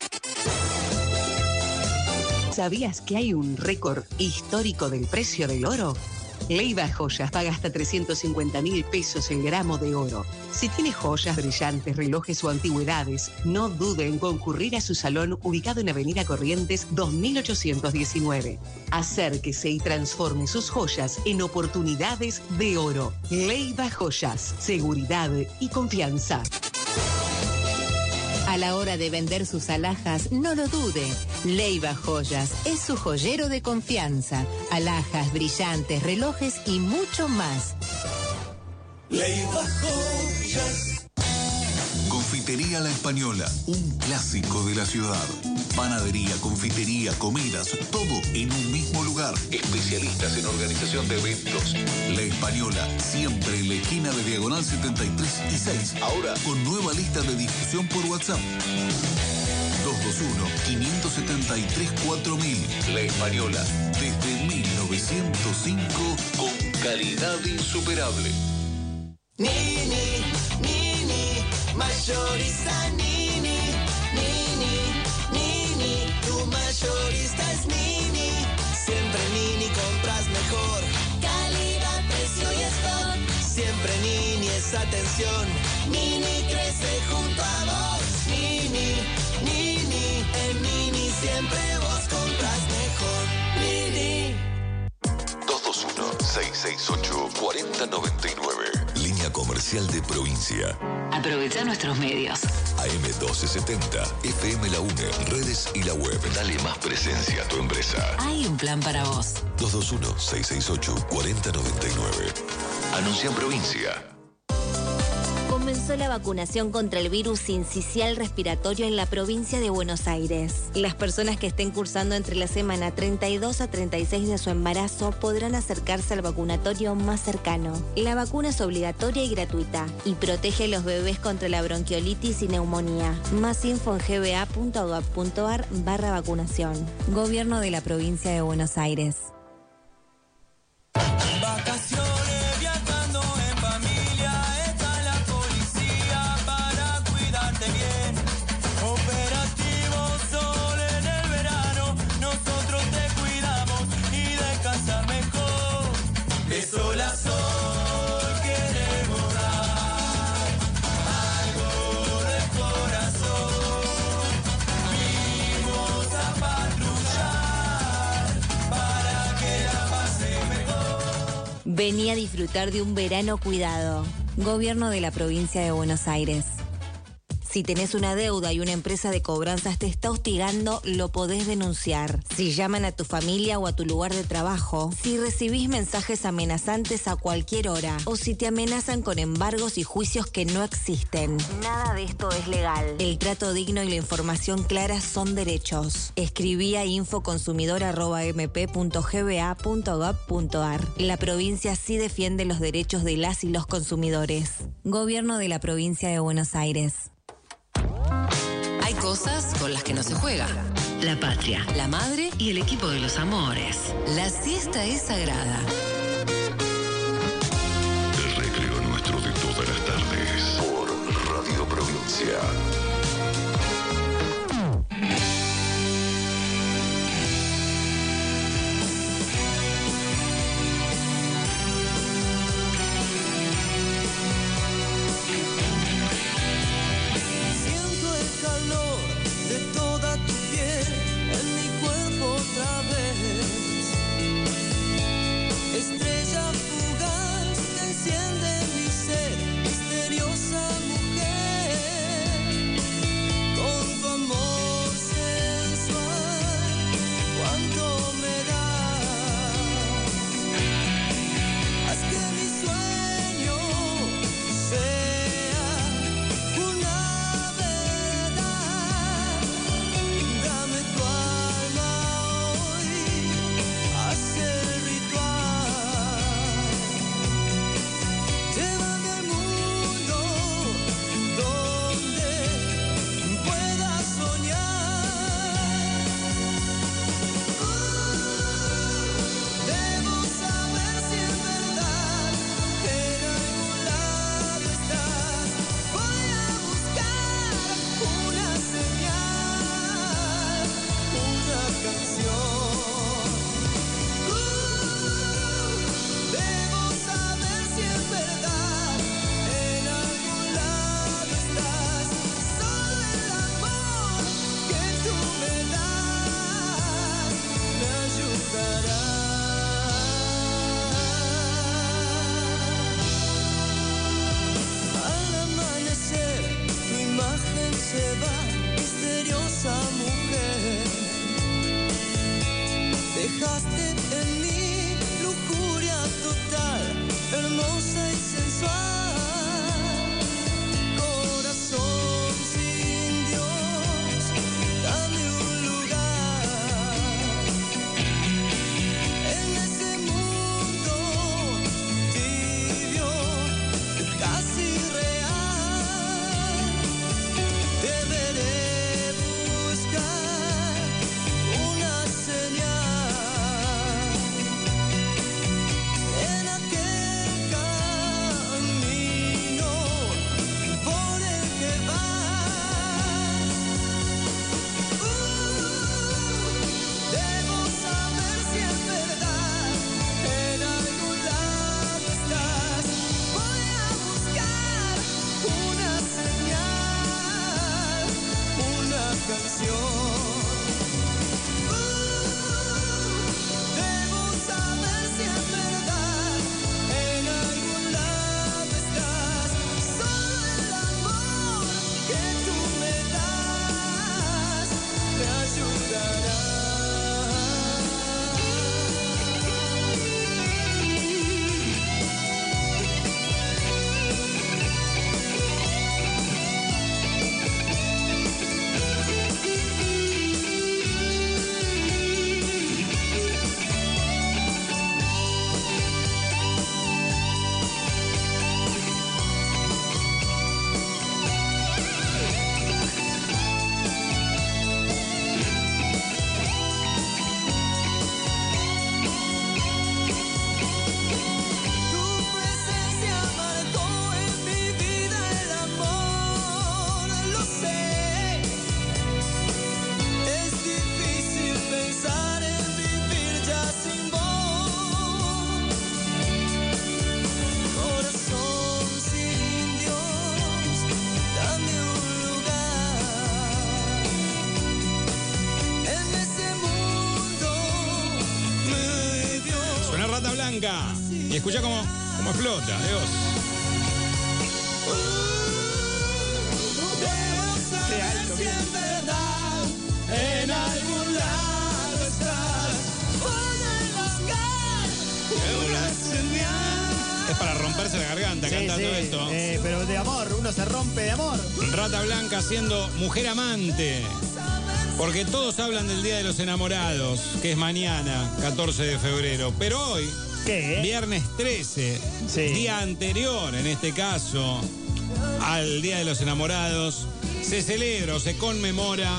¿Sabías que hay un récord histórico del precio del oro? Leiva Joyas paga hasta trescientos cincuenta mil pesos el gramo de oro. Si tiene joyas, brillantes, relojes o antigüedades, no dude en concurrir a su salón ubicado en Avenida Corrientes dos mil ochocientos diecinueve. Acérquese y transforme sus joyas en oportunidades de oro. Leiva Joyas, seguridad y confianza. A la hora de vender sus alhajas, no lo dude. Leiva Joyas es su joyero de confianza. Alhajas, brillantes, relojes y mucho más. Leiva Joyas. Confitería La Española, un clásico de la ciudad. Panadería, confitería, comidas, todo en un mismo lugar. Especialistas en organización de eventos. La Española, siempre en la esquina de Diagonal setenta y tres y seis. Ahora con nueva lista de difusión por WhatsApp. dos dos uno, cinco siete tres, cuatro mil. La Española, desde mil novecientos cinco, con calidad insuperable. Nini, Nini, mayorista Nini, Nini, Nini, tu mayorista es Nini. Siempre Nini compras mejor. Calidad, precio y stock. Siempre Nini es atención. Nini crece junto a vos. Nini, Nini, en Nini siempre vos compras mejor. Nini. dos dos uno, seis seis ocho, cuatro cero nueve nueve. Línea comercial de provincia. Aprovecha nuestros medios. A M doce setenta, F M La UNE, redes y la web. Dale más presencia a tu empresa. Hay un plan para vos. dos dos uno, seis seis ocho, cuatro cero nueve nueve. Anuncia en provincia. Comenzó la vacunación contra el virus sincicial respiratorio en la provincia de Buenos Aires. Las personas que estén cursando entre la semana treinta y dos a treinta y seis de su embarazo podrán acercarse al vacunatorio más cercano. La vacuna es obligatoria y gratuita y protege a los bebés contra la bronquiolitis y neumonía. Más info en gba.gov.ar barra vacunación. Gobierno de la provincia de Buenos Aires. Vacaciones viajando en familia, está la policía para cuidarte bien. Vení a disfrutar de un verano cuidado. Gobierno de la provincia de Buenos Aires. Si tenés una deuda y una empresa de cobranzas te está hostigando, lo podés denunciar. Si llaman a tu familia o a tu lugar de trabajo, si recibís mensajes amenazantes a cualquier hora, o si te amenazan con embargos y juicios que no existen. Nada de esto es legal. El trato digno y la información clara son derechos. Escribí a infoconsumidor arroba m p punto g b a punto gov punto a r. La provincia sí defiende los derechos de las y los consumidores. Gobierno de la provincia de Buenos Aires. Hay cosas con las que no se juega. La patria, la madre y el equipo de los amores. La siesta es sagrada. El recreo nuestro de todas las tardes por Radio Provincia. Siento el calor de toda tu piel en mi cuerpo otra vez. Estrella fugaz que enciende mi ser, misteriosa mujer, con tu amor sensual, cuánto me das. Haz que mi sueño sea una verdad. Dame tu alma hoy, haz el ritual. Llévame al mundo donde pueda soñar. Debo saber si es verdad, en algún lado estás. Voy a buscar una señal, una canción. Debo saber si es verdad, en algún lado estás. Solo el amor que tú me das me ayudará. Al amanecer tu imagen se va, misteriosa mujer. Dejaste en mí lujuria total, hermosa y sensual. Corazón sin Dios, dame un lugar en ese mundo tibio, casi real. Deberé buscar una señal en aquel camino por el que vas. Uh, debo saber si es verdad, en algún lado estás. Voy a buscar una señal, una canción. Debo saber si es verdad, en algún lado estás. Solo el amor que tú me das me ayudará. Tu presencia marcó en mi vida el amor, lo sé. Es difícil pensar en vivir ya sin vos. Corazón sin Dios, dame un lugar en ese mundo tibio. Suena Rata Blanca. Casi Y escucha cómo, cómo explota, Dios. En algún lado estás, una señal. Es para romperse la garganta Sí, cantando sí, esto. eh, pero de amor, uno se rompe de amor. Rata Blanca siendo mujer amante. Porque todos hablan del Día de los Enamorados, que es mañana, catorce de febrero. Pero hoy, ¿qué? Viernes trece, Sí. día anterior, en este caso, al Día de los Enamorados, se celebra o se conmemora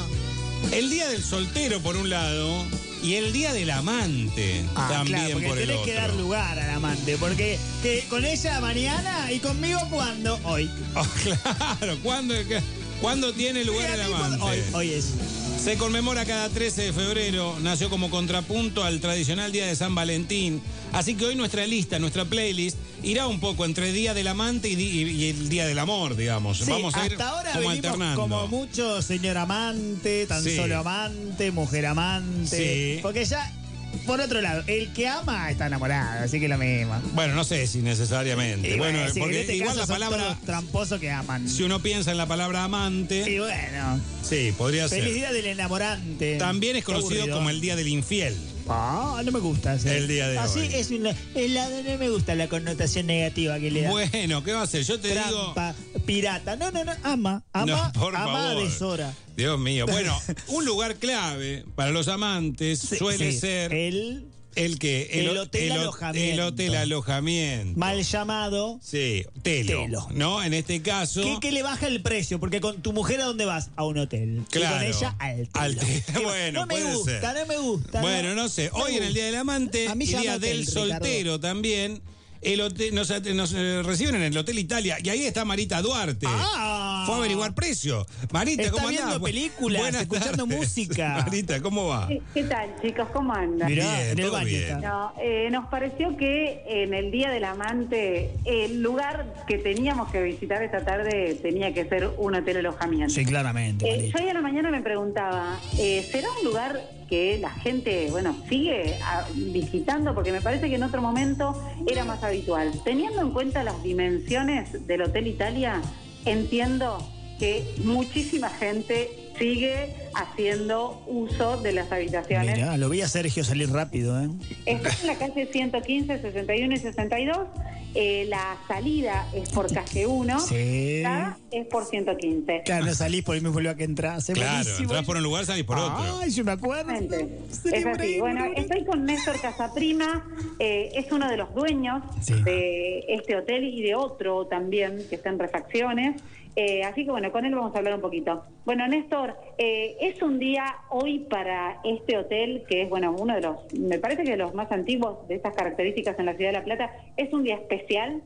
el Día del Soltero, por un lado, y el Día del Amante, Ah, también claro, porque por el tenés otro. que dar lugar al amante, porque que con ella mañana y conmigo cuando hoy. Oh, claro, ¿cuándo, ¿cuándo tiene lugar el amante? Hoy, hoy es. Se conmemora cada trece de febrero, nació como contrapunto al tradicional Día de San Valentín. Así que hoy nuestra lista, nuestra playlist, irá un poco entre Día del Amante y, di- y el Día del Amor, digamos. Sí, Vamos a ir hasta ahora como venimos alternando. como mucho señor amante, tan Sí. solo amante, mujer amante. Sí. Porque ya, por otro lado, el que ama está enamorado, así que lo mismo. Bueno, no sé si necesariamente. Y bueno, sí, porque en este igual caso la son palabra, todos tramposos que aman. si uno piensa en la palabra amante, Y bueno, sí, podría feliz ser. día del enamorante. También es Qué conocido aburrido. como el Día del Infiel. Ah, no me gusta ese. El día de Así hoy. es una, es la, no me gusta la connotación negativa que le da. Bueno, ¿qué va a hacer? Yo te digo... Trampa, pirata. No, no, no, ama, ama, No, por ama favor. a deshora. Dios mío. Bueno, un lugar clave para los amantes suele sí. ser El, el que el hotel ho- alojamiento. El hotel alojamiento. mal llamado. Sí, telo, Telo. ¿no? En este caso. Que, que le baja el precio, porque con tu mujer, ¿a dónde vas? A un hotel. Claro. Y con ella, al telo. Al telo. Que Bueno, no me puede gusta, ser. no me gusta. Bueno, no sé. me Hoy en el Día del Amante A mí y llama Día hotel, del Ricardo. Soltero también. El hotel, nos, nos, eh, reciben en el Hotel Italia. Y ahí está Marita Duarte. Ah. Fue a averiguar precio. Marita, Está ¿cómo andás? viendo Bu- películas, buenas escuchando tardes. música. Marita, ¿cómo va? ¿Qué, qué tal, chicos? ¿Cómo andan? Mirá, Bien, en el todo baño bien. está. No, eh, nos pareció que en el Día del Amante, el lugar que teníamos que visitar esta tarde tenía que ser un hotel alojamiento. Sí, claramente. Eh, Marita. yo hoy a la mañana me preguntaba, eh, ¿será un lugar que la gente, bueno, sigue ah, visitando? Porque me parece que en otro momento era más habitual. Teniendo en cuenta las dimensiones del Hotel Italia, entiendo que muchísima gente sigue haciendo uso de las habitaciones. Mirá, lo vi a Sergio salir rápido, ¿eh? Está en la calle ciento quince, sesenta y uno y sesenta y dos. Eh, la salida es por calle uno. Sí. La es por ciento quince. Claro, no salís por el mismo lugar que entrás. Es Claro, buenísimo. entras por un lugar, salís por otro. Ay, yo me acuerdo. Exactamente. Sería Es así. increíble. Bueno, estoy con Néstor Casaprima, eh, es uno de los dueños Sí. de este hotel y de otro también que está en refacciones. Eh, así que bueno, con él vamos a hablar un poquito. Bueno, Néstor, eh, es un día hoy para este hotel que es, bueno, uno de los, me parece que de los más antiguos de estas características en la ciudad de La Plata. ¿Es un día especial?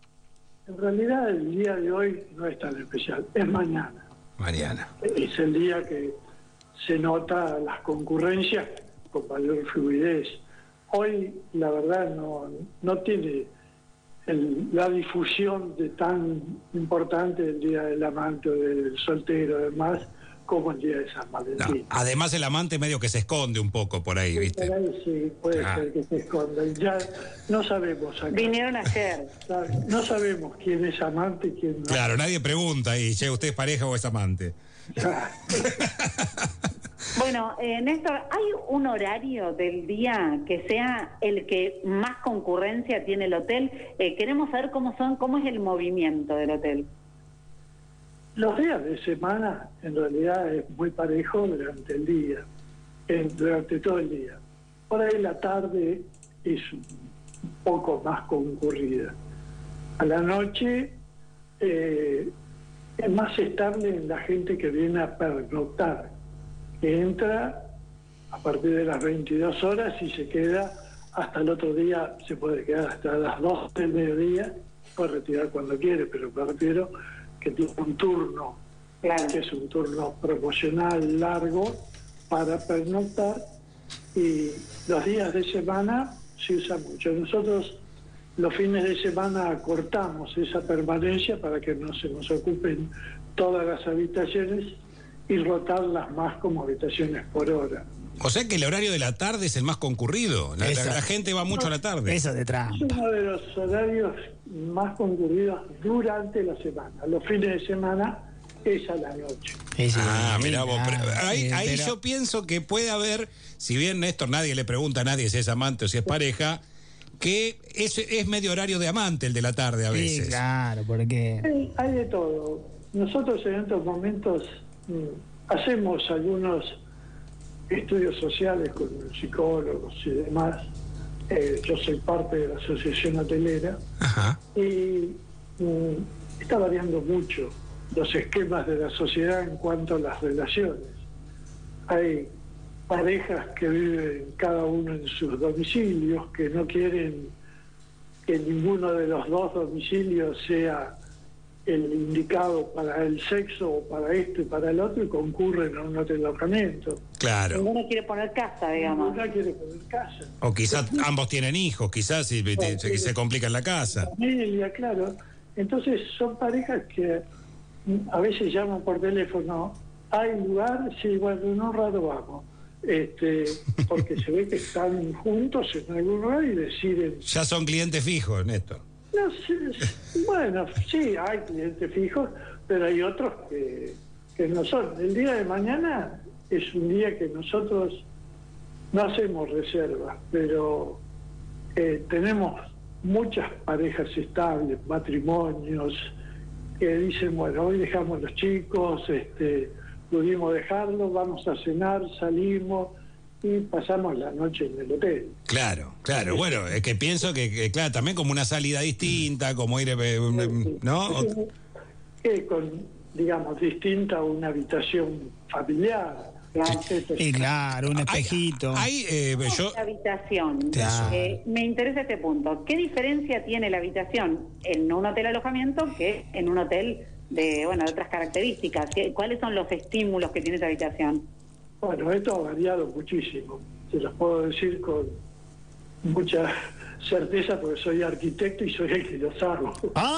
En realidad el día de hoy no es tan especial, es mañana. Mañana. Es el día que se nota las concurrencias con mayor fluidez. Hoy, la verdad, no, no tiene el- la difusión de tan importante el Día del Amante o del Soltero, además, como el Día de San No, Valentín. además el amante medio que se esconde un poco por ahí, ¿viste? Por ahí sí, puede Ah. ser que se escondan. Ya no sabemos acá. Vinieron ayer. No sabemos quién es amante y quién no. Claro, nadie pregunta ahí, che, ¿usted es pareja o es amante? Bueno, eh, Néstor, ¿hay un horario del día que sea el que más concurrencia tiene el hotel? Eh, queremos saber cómo son, cómo es el movimiento del hotel. Los días de semana en realidad es muy parejo durante el día, en- durante todo el día. Por ahí la tarde es un poco más concurrida. A la noche eh, es más estable en la gente que viene a pernoctar, que entra a partir de las veintidós horas y se queda hasta el otro día, se puede quedar hasta las dos del mediodía, puede retirar cuando quiere, pero me refiero que tiene un turno, que es un turno promocional largo para pernoctar, y los días de semana se usa mucho. Nosotros los fines de semana acortamos esa permanencia para que no se nos ocupen todas las habitaciones y rotarlas más como habitaciones por hora. O sea que el horario de la tarde es el más concurrido. La, la, la gente va mucho a la tarde. Eso de trampa. Es uno de los horarios más concurridos durante la semana. Los fines de semana es a la noche. Ah, mirá vos. Ah, Pero ahí sí, ahí pero- yo pienso que puede haber, si bien Néstor nadie le pregunta a nadie si es amante o si es pareja, que es, es medio horario de amante el de la tarde a veces. Sí, claro, porque... Hay, hay de todo. Nosotros en estos momentos mm, hacemos algunos estudios sociales con psicólogos y demás. Eh, yo soy parte de la Asociación Hotelera. Ajá. Y mm, está variando mucho los esquemas de la sociedad en cuanto a las relaciones. Hay parejas que viven cada uno en sus domicilios, que no quieren que ninguno de los dos domicilios sea el indicado para el sexo o para esto y para el otro, y concurren a un alojamiento. Claro. Ninguno quiere poner casa, digamos. Ninguno quiere poner casa. O quizás ambos tienen hijos, quizás si te- se, se complica en la casa. Familia, claro. Entonces son parejas que mm, a veces llaman por teléfono, ¿hay lugar? Sí, bueno, en un rato vamos. Este, porque se ve que están juntos en algún lugar y deciden... Ya son clientes fijos, Néstor. No sé, bueno, sí, hay clientes fijos, pero hay otros que, que no son. El día de mañana es un día que nosotros no hacemos reservas, pero eh, tenemos muchas parejas estables, matrimonios, que dicen, bueno, hoy dejamos los chicos, este, pudimos dejarlos, vamos a cenar, salimos y pasamos la noche en el hotel. Claro, claro. Bueno, es que pienso que, que, claro, también como una salida distinta, como ir, eh, ¿no? Es un- que con, digamos, distinta a una habitación familiar. Y claro, un espejito. Hay, eh, yo... La habitación. Claro. Eh, me interesa este punto. ¿Qué diferencia tiene la habitación en un hotel alojamiento que en un hotel de, bueno, de otras características? ¿Qué- ¿Cuáles son los estímulos que tiene esa habitación? Bueno, esto ha variado muchísimo. Se los puedo decir con mucha certeza porque soy arquitecto y soy el que los hago.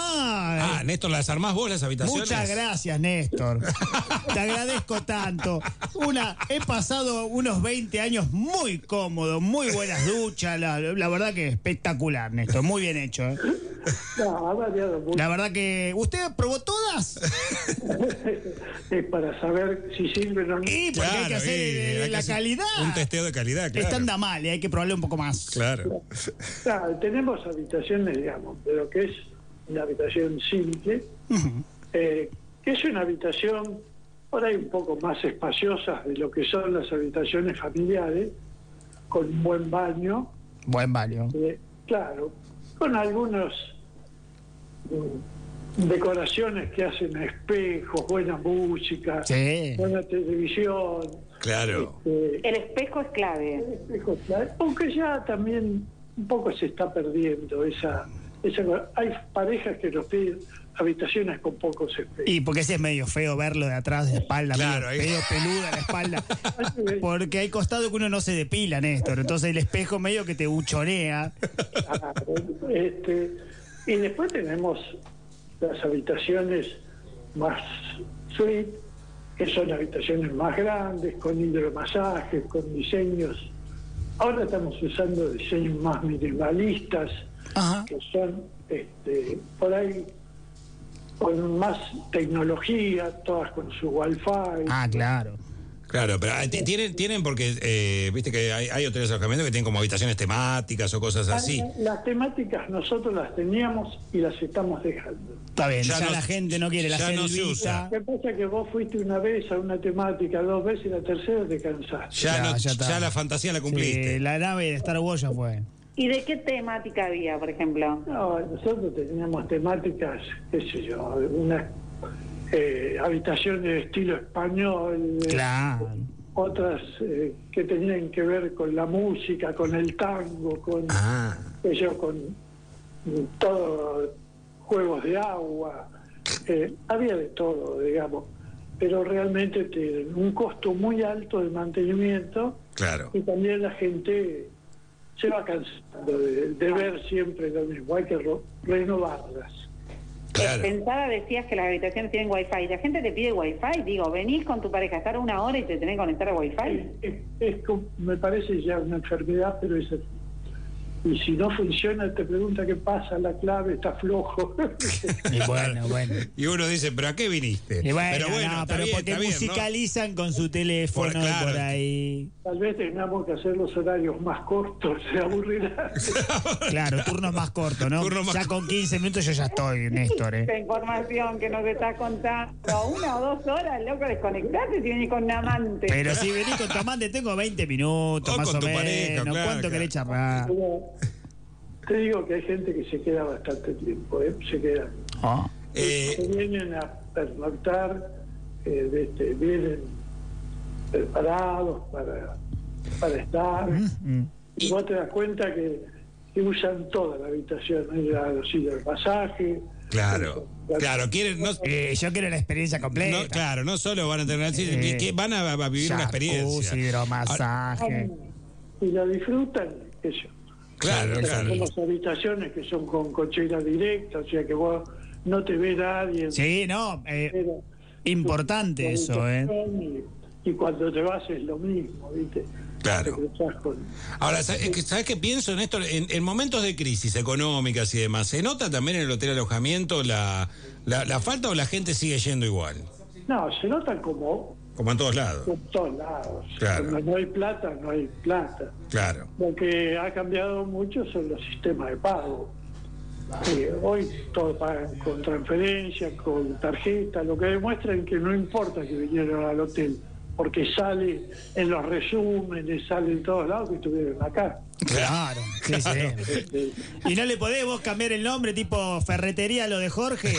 Ah, Ah, Néstor, ¿las armás vos las habitaciones? muchas gracias, Néstor. Te agradezco tanto. Una, he pasado unos veinte años muy cómodo, muy buenas duchas. La, la verdad que espectacular, Néstor. Muy bien hecho. ¿eh? No, ha variado mucho. La verdad que... ¿Usted probó todas? Es para saber si sirven o no. Sí, porque hay que hacer eh, hay que la hacer calidad. Un testeo de calidad, claro. Están da mal y hay que probarle un poco más. Claro. Claro, tenemos habitaciones, digamos, de lo que es una habitación simple, eh, que es una habitación por ahí un poco más espaciosa de lo que son las habitaciones familiares, con un buen baño, Buen baño. eh, claro, con algunos mm, decoraciones que hacen espejos, buena música, Sí. buena televisión. Claro. eh, El espejo es clave. el espejo, claro, aunque ya también un poco se está perdiendo esa, esa hay parejas que nos piden habitaciones con pocos espejos. Y porque ese es medio feo verlo de atrás de espalda, Claro, medio, ahí- medio peluda la espalda. Porque hay costado que uno no se depila, Néstor. Entonces el espejo medio que te buchonea. Este, y después tenemos las habitaciones más suite, que son habitaciones más grandes, con hidromasajes, con diseños. Ahora estamos usando diseños más minimalistas, que son este, por ahí con más tecnología, todas con su wifi. Ah, claro. Claro, pero ah, t- tienen, tienen porque, eh, viste que hay, hay hoteles de alojamiento que tienen como habitaciones temáticas o cosas así. Las temáticas nosotros las teníamos y las estamos dejando. Está bien, Ya ya, no- la gente no quiere la ya no se selvita. usa. Lo que pasa es que vos fuiste una vez a una temática, dos veces y la tercera te cansaste. Ya, Ya, no- ya ya, está. la fantasía la cumpliste. Sí, la nave de Star Wars ya fue. ¿Y de qué temática había, por ejemplo? No, nosotros teníamos temáticas, qué sé yo, unas eh, habitaciones de estilo español, eh, Claro. otras eh, que tenían que ver con la música, con el tango, con, Ah, qué sé yo, con mm, todo, juegos de agua, eh, había de todo, digamos, pero realmente tienen un costo muy alto de mantenimiento claro. y también la gente se va cansando de, de ver siempre lo mismo, hay que ro- renovarlas. Claro. Pensaba, decías que las habitaciones tienen wifi. La gente te pide wifi. Digo, venís con tu pareja a estar una hora y te tenés que conectar a wifi. Es, es como- me parece ya una enfermedad, pero es así. Y si no funciona, te pregunta qué pasa, la clave está flojo. Y bueno, bueno. Y uno dice, ¿pero a qué viniste? Y bueno, pero bueno, no, está pero bien, porque está bien, ¿no? musicalizan con su teléfono Por- claro. por ahí. Tal vez tengamos que hacer los horarios más cortos, se aburrirá. Claro, turnos más cortos, ¿no? Turno más Ya con quince minutos yo ya estoy, Néstor, ¿eh? Esta información que nos estás contando, una o dos horas, loco, desconectate si venís con un amante. Pero si venís con tu amante, tengo veinte minutos, O más con o tu menos. pareja, claro, ¿Cuánto claro. querés charlar? Pero te digo que hay gente que se queda bastante tiempo, ¿eh? Se queda. Ah. Eh, Se vienen a pernoctar, eh, de este, vienen preparados para, para estar. Mm. Y vos te das cuenta que, que usan toda la habitación, ¿eh? La- los sillas de pasaje. Claro, claro, quieren, no, Eh, yo quiero la experiencia completa. no, claro, no solo van a tener, Eh, que, que van a, a vivir una experiencia. Jacuzzi, hidromasaje. Y la disfrutan, eso. Claro, Sí, claro. Son las habitaciones que son con cochera directa, o sea que vos no te ve nadie. Sí, no, eh, Pero- importante eso, ¿eh? Y, y cuando te vas es lo mismo, ¿viste? Claro. Te cruzás con- Ahora, ¿sabes qué, ¿sabes qué pienso, Néstor? En, en momentos de crisis económicas y demás, ¿se nota también en el hotel alojamiento la, la, la falta o la gente sigue yendo igual? No, se notan como Como en todos lados. en todos lados. Claro. Cuando no hay plata, no hay plata. Claro. Lo que ha cambiado mucho son los sistemas de pago. Eh, hoy todos pagan con transferencia, con tarjeta, lo que demuestra es que no importa que vinieron al hotel, porque sale en los resúmenes, sale en todos lados que estuvieron acá. Claro, sí, sí. Este, ¿Y no le podés vos cambiar el nombre tipo ferretería a lo de Jorge?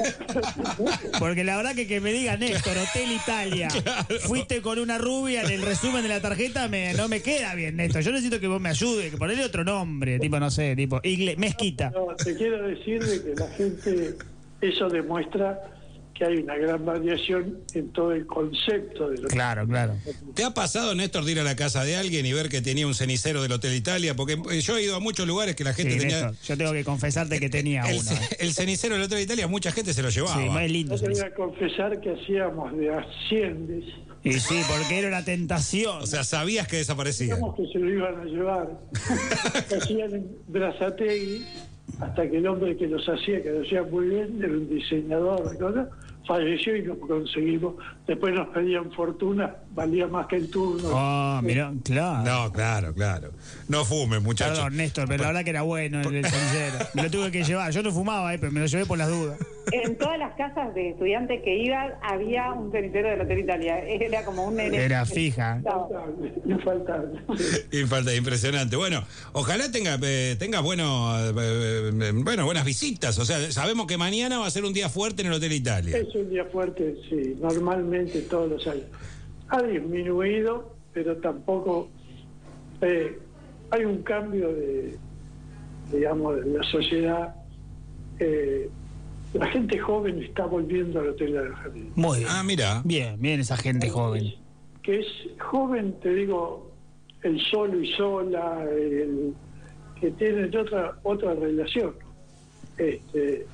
Porque la verdad que que me diga Néstor, Hotel Italia, fuiste con una rubia en el resumen de la tarjeta, me, no me queda bien, Néstor. Yo necesito que vos me ayudes, que ponerle otro nombre, tipo, no sé, tipo, Igle- Mezquita. no, te quiero decir de que la gente, eso demuestra que hay una gran variación en todo el concepto de lo que Claro, claro. ¿Te ha pasado, Néstor, de ir a la casa de alguien y ver que tenía un cenicero del Hotel Italia? Porque eh, yo he ido a muchos lugares que la gente Sí, tenía... Néstor, yo tengo que confesarte que tenía el, uno. ce- ¿eh? el cenicero del Hotel Italia, mucha gente se lo llevaba. Sí, muy lindo. Yo te voy sí. a confesar que hacíamos de asciendes, Y sí, porque era una tentación. O sea, sabías que desaparecía. digamos que se lo iban a llevar. Hacían en Berazategui, hasta que el hombre que los hacía, que lo hacía muy bien, era un diseñador, de cosas, falleció y no conseguimos. Después nos pedían fortuna, valía más que el turno. Ah, mirá, claro. No, claro, claro. No fumes, muchachos. Perdón, Néstor, pero la verdad que era bueno el, el cenicero. Me lo tuve que llevar. Yo no fumaba, eh, pero me lo llevé por las dudas. En todas las casas de estudiantes que iban había un cenicero del Hotel Italia. Era como un nene. Era fija. Infaltable. Infalta, impresionante. Bueno, ojalá tenga, eh, tenga bueno, eh, eh, bueno, buenas visitas. O sea, sabemos que mañana va a ser un día fuerte en el Hotel Italia. Es un día fuerte, sí, normalmente todos los años. Ha disminuido, pero tampoco eh, hay un cambio de, digamos, de la sociedad. Eh, la gente joven está volviendo al hotel de alojamiento. Muy bien. Ah, mira. Bien, bien esa gente joven. Que es joven, te digo, el solo y sola, el, que tienen otra otra relación. Este,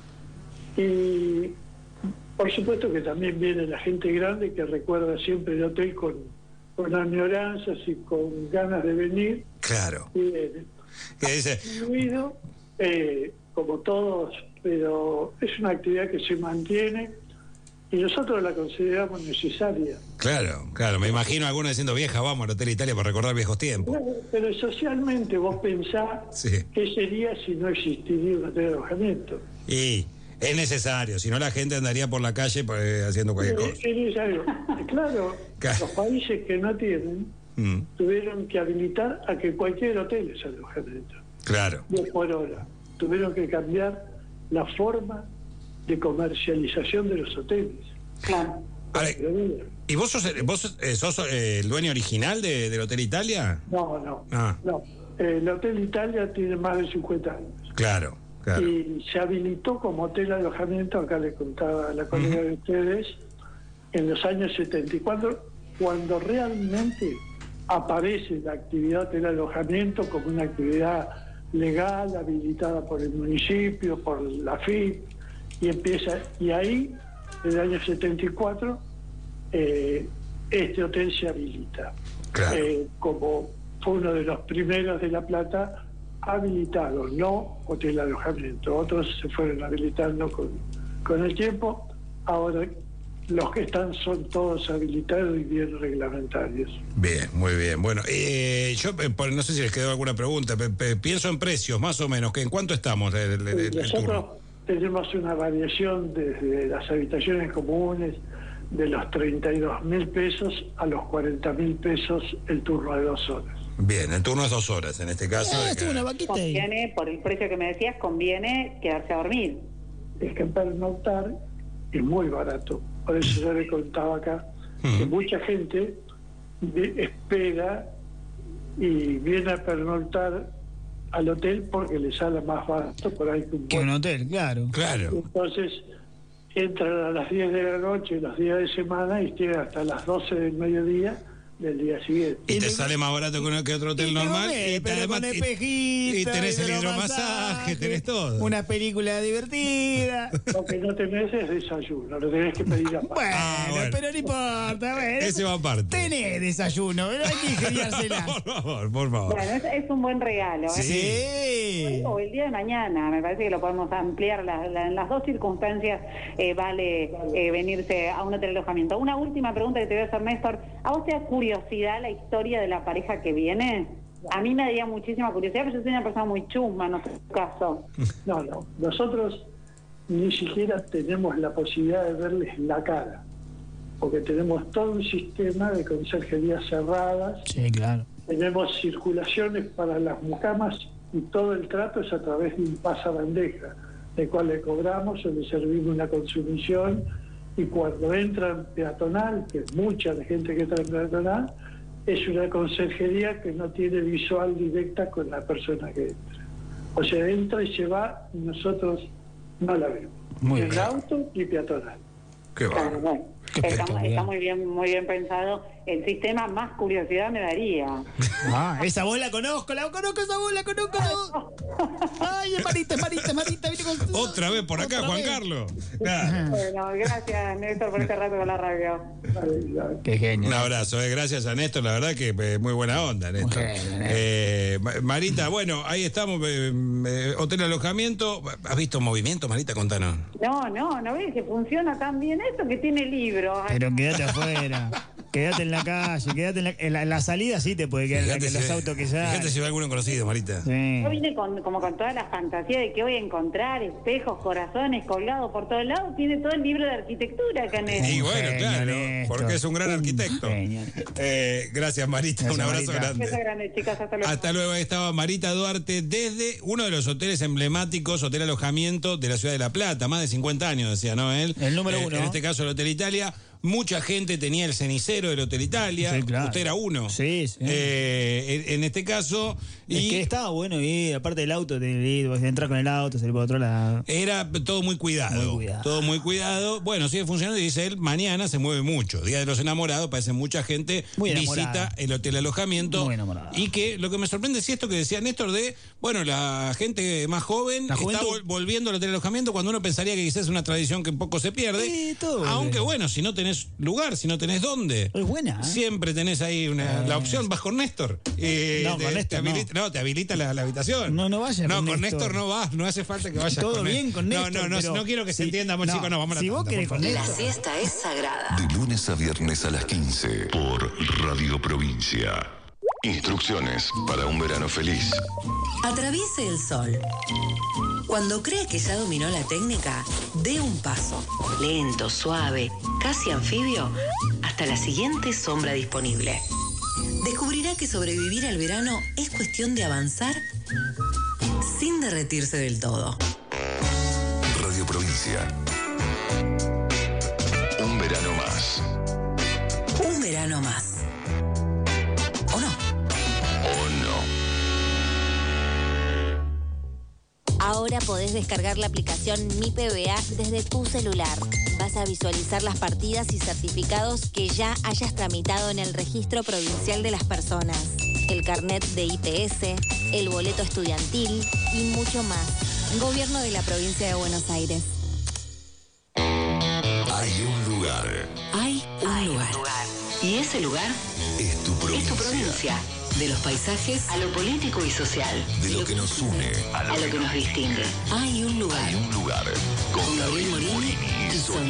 y por supuesto que también viene la gente grande que recuerda siempre el hotel con, con añoranzas y con ganas de venir. Claro. Y vienen. Que dice, Incluido, eh, como todos, pero es una actividad que se mantiene y nosotros la consideramos necesaria. claro, claro. Me imagino a algunos diciendo, vieja, vamos al Hotel Italia para recordar viejos tiempos. Pero socialmente vos pensás Sí. qué sería si no existiría un hotel de alojamiento. Y es necesario, si no la gente andaría por la calle eh, haciendo cualquier Eh, cosa. es necesario. Claro, Claro. los países que no tienen Mm, tuvieron que habilitar a que cualquier hotel es alojamiento, claro. diez por hora. Tuvieron que cambiar la forma de comercialización de los hoteles. Claro. Ahora, ¿y vos sos, el- vos eh, sos eh, el dueño original de- del Hotel Italia? No, no, Ah, no. El Hotel Italia tiene más de cincuenta años. claro, claro. Y se habilitó como hotel alojamiento, acá le contaba a la colega de ustedes, en los años setenta. Y cuando, cuando realmente aparece la actividad hotel alojamiento como una actividad legal, habilitada por el municipio, por la F I P, y empieza, y ahí, en el año setenta y cuatro, eh, este hotel se habilita. Claro. Eh, como fue uno de los primeros de La Plata habilitados, no hotel alojamiento. Otros se fueron habilitando con, con el tiempo. Ahora los que están son todos habilitados y bien reglamentarios. Bien, muy bien. Bueno, eh, yo eh, por- no sé si les quedó alguna pregunta. Pe- pe- pienso en precios, más o menos. Que ¿En cuánto estamos de- de- de- del Nosotros turno? tenemos una variación desde las habitaciones comunes de los treinta y dos mil pesos a los cuarenta mil pesos el turno de dos horas. Bien, el turno es dos horas en este caso. de que- Conviene, por el precio que me decías, conviene quedarse a dormir. Es que pernoctar es muy barato. Por eso yo le contaba acá que mucha gente vi- espera y viene a pernoctar al hotel porque le sale más barato por ahí que un, Que un hotel, claro. Claro. Entonces entran a las diez de la noche los días de semana y llegan hasta las doce del mediodía del día siguiente. Y te sale más barato que, uno- que otro hotel normal. comés, y te- pero además- con y- espejito, y tenés el hidromasaje, hidromasaje, tenés todo. Una película divertida. Lo que no tenés es desayuno, lo tenés que pedir aparte. Bueno, Ah, bueno. pero no importa. Bueno, Ese va aparte. Tenés desayuno, pero hay que ingeniárselas. Por favor, por favor. Bueno, es, es un buen regalo. ¿eh? Sí. O el día de mañana, me parece que lo podemos ampliar. La- la- en las dos circunstancias eh, vale eh, venirse a un hotel de alojamiento. Una última pregunta que te voy a hacer, Néstor. ¿A vos te da curiosidad la historia de la pareja que viene? A mí me daría muchísima curiosidad, pero yo soy una persona muy chusma, no sé tu caso. No, no. Nosotros ni siquiera tenemos la posibilidad de verles la cara, porque tenemos todo un sistema de conserjerías cerradas, Sí, claro. tenemos circulaciones para las mucamas y todo el trato es a través de un pasabandeja, del cual le cobramos o le servimos una consumición, y cuando entran peatonal, que es mucha la gente que entra en peatonal, es una conserjería que no tiene visual directa con la persona que entra. O sea, entra y se va y nosotros no la vemos. Muy en bien. auto y peatonal. Qué Claro, bueno, está, está muy bien, muy bien pensado. El sistema más curiosidad me daría. Ah, esa voz la conozco, la conozco, esa voz la conozco. Ay, es Marita, es Marita, es Marita. Vine con... Otra vez por acá, Otra Juan vez. Carlos. Claro. Bueno, gracias, Néstor, por este rato con la radio. Qué genio. Un abrazo, eh. Gracias a Néstor, la verdad que eh, muy buena onda, Néstor. Eh, Ma- Marita, bueno, ahí estamos, eh, eh, hotel alojamiento. ¿Has visto movimiento, Marita? Contanos. No, no, ¿no ves que funciona tan bien eso que tiene libros? Pero quédate afuera. Quédate en la calle, quédate en la, en la, en la salida, sí te puede quedar en la- Fíjate en los si- autos que Fíjate salen. si ve alguno conocido, Marita. Sí. Yo vine con, como con toda la fantasía de que voy a encontrar espejos, corazones colgados por todos lados. Tiene todo el libro de arquitectura acá en el... Y bueno, genio, claro, Néstor. porque es un gran arquitecto. Eh, gracias, Marita. Gracias, un abrazo Marita. grande. Beso grande, chicas, hasta luego. Hasta luego, ahí estaba Marita Duarte desde uno de los hoteles emblemáticos, hotel alojamiento de la ciudad de La Plata, más de cincuenta años, decía, ¿no? Él. El número Eh, uno. En este caso, el Hotel Italia. Mucha gente tenía el cenicero del Hotel Italia. Sí, claro. Usted era uno. Sí, sí. Eh, en, en este caso. Es Y que estaba bueno ir, aparte del auto, de ir, vos entrar con el auto, salir por otro lado. era todo muy cuidado, Muy cuidado. Todo muy cuidado. Bueno, sigue funcionando y dice él, mañana se mueve mucho. Día de los Enamorados, parece mucha gente Muy enamorada. visita el hotel alojamiento. Muy enamorada. Y que lo que me sorprende es esto que decía Néstor de, bueno, la gente más joven La está juventud. vol- volviendo al hotel alojamiento cuando uno pensaría que quizás es una tradición que un poco se pierde. Sí, todo Aunque vuelve. bueno, si no tenés lugar, si no tenés dónde. Es buena, ¿eh? Siempre tenés ahí una, la opción, vas con Néstor. Eh, No, te, con Néstor te habilita, no. te habilita la, la habitación. No, no vayas No, con con Néstor. Néstor no vas, no hace falta que vayas Todo con él. bien con Néstor, No, no, no, pero no quiero que se si- entienda, muy no, chico, no, vamos a la si vos tanda, querés por con favor. La siesta es sagrada. De lunes a viernes a las quince por Radio Provincia. Instrucciones para un verano feliz. Atraviese el sol. Cuando cree que ya dominó la técnica, dé un paso. Lento, suave, casi anfibio, hasta la siguiente sombra disponible. Descubrirá que sobrevivir al verano es cuestión de avanzar sin derretirse del todo. Radio Provincia. Un verano más. Un verano más. ¿O no? ¿O no? Ahora podés descargar la aplicación Mi P B A desde tu celular. Vas a visualizar las partidas y certificados que ya hayas tramitado en el Registro Provincial de las Personas, el carnet de I P S, el boleto estudiantil y mucho más. Gobierno de la Provincia de Buenos Aires. Hay un lugar. Hay un lugar. Y ese lugar Es tu es provincia. tu provincia. De los paisajes a lo político y social. De lo que nos une A lo que nos distingue. Hay un lugar. Hay un lugar. Con Con Gabriel Gabriel Morini Morini y y Sonia.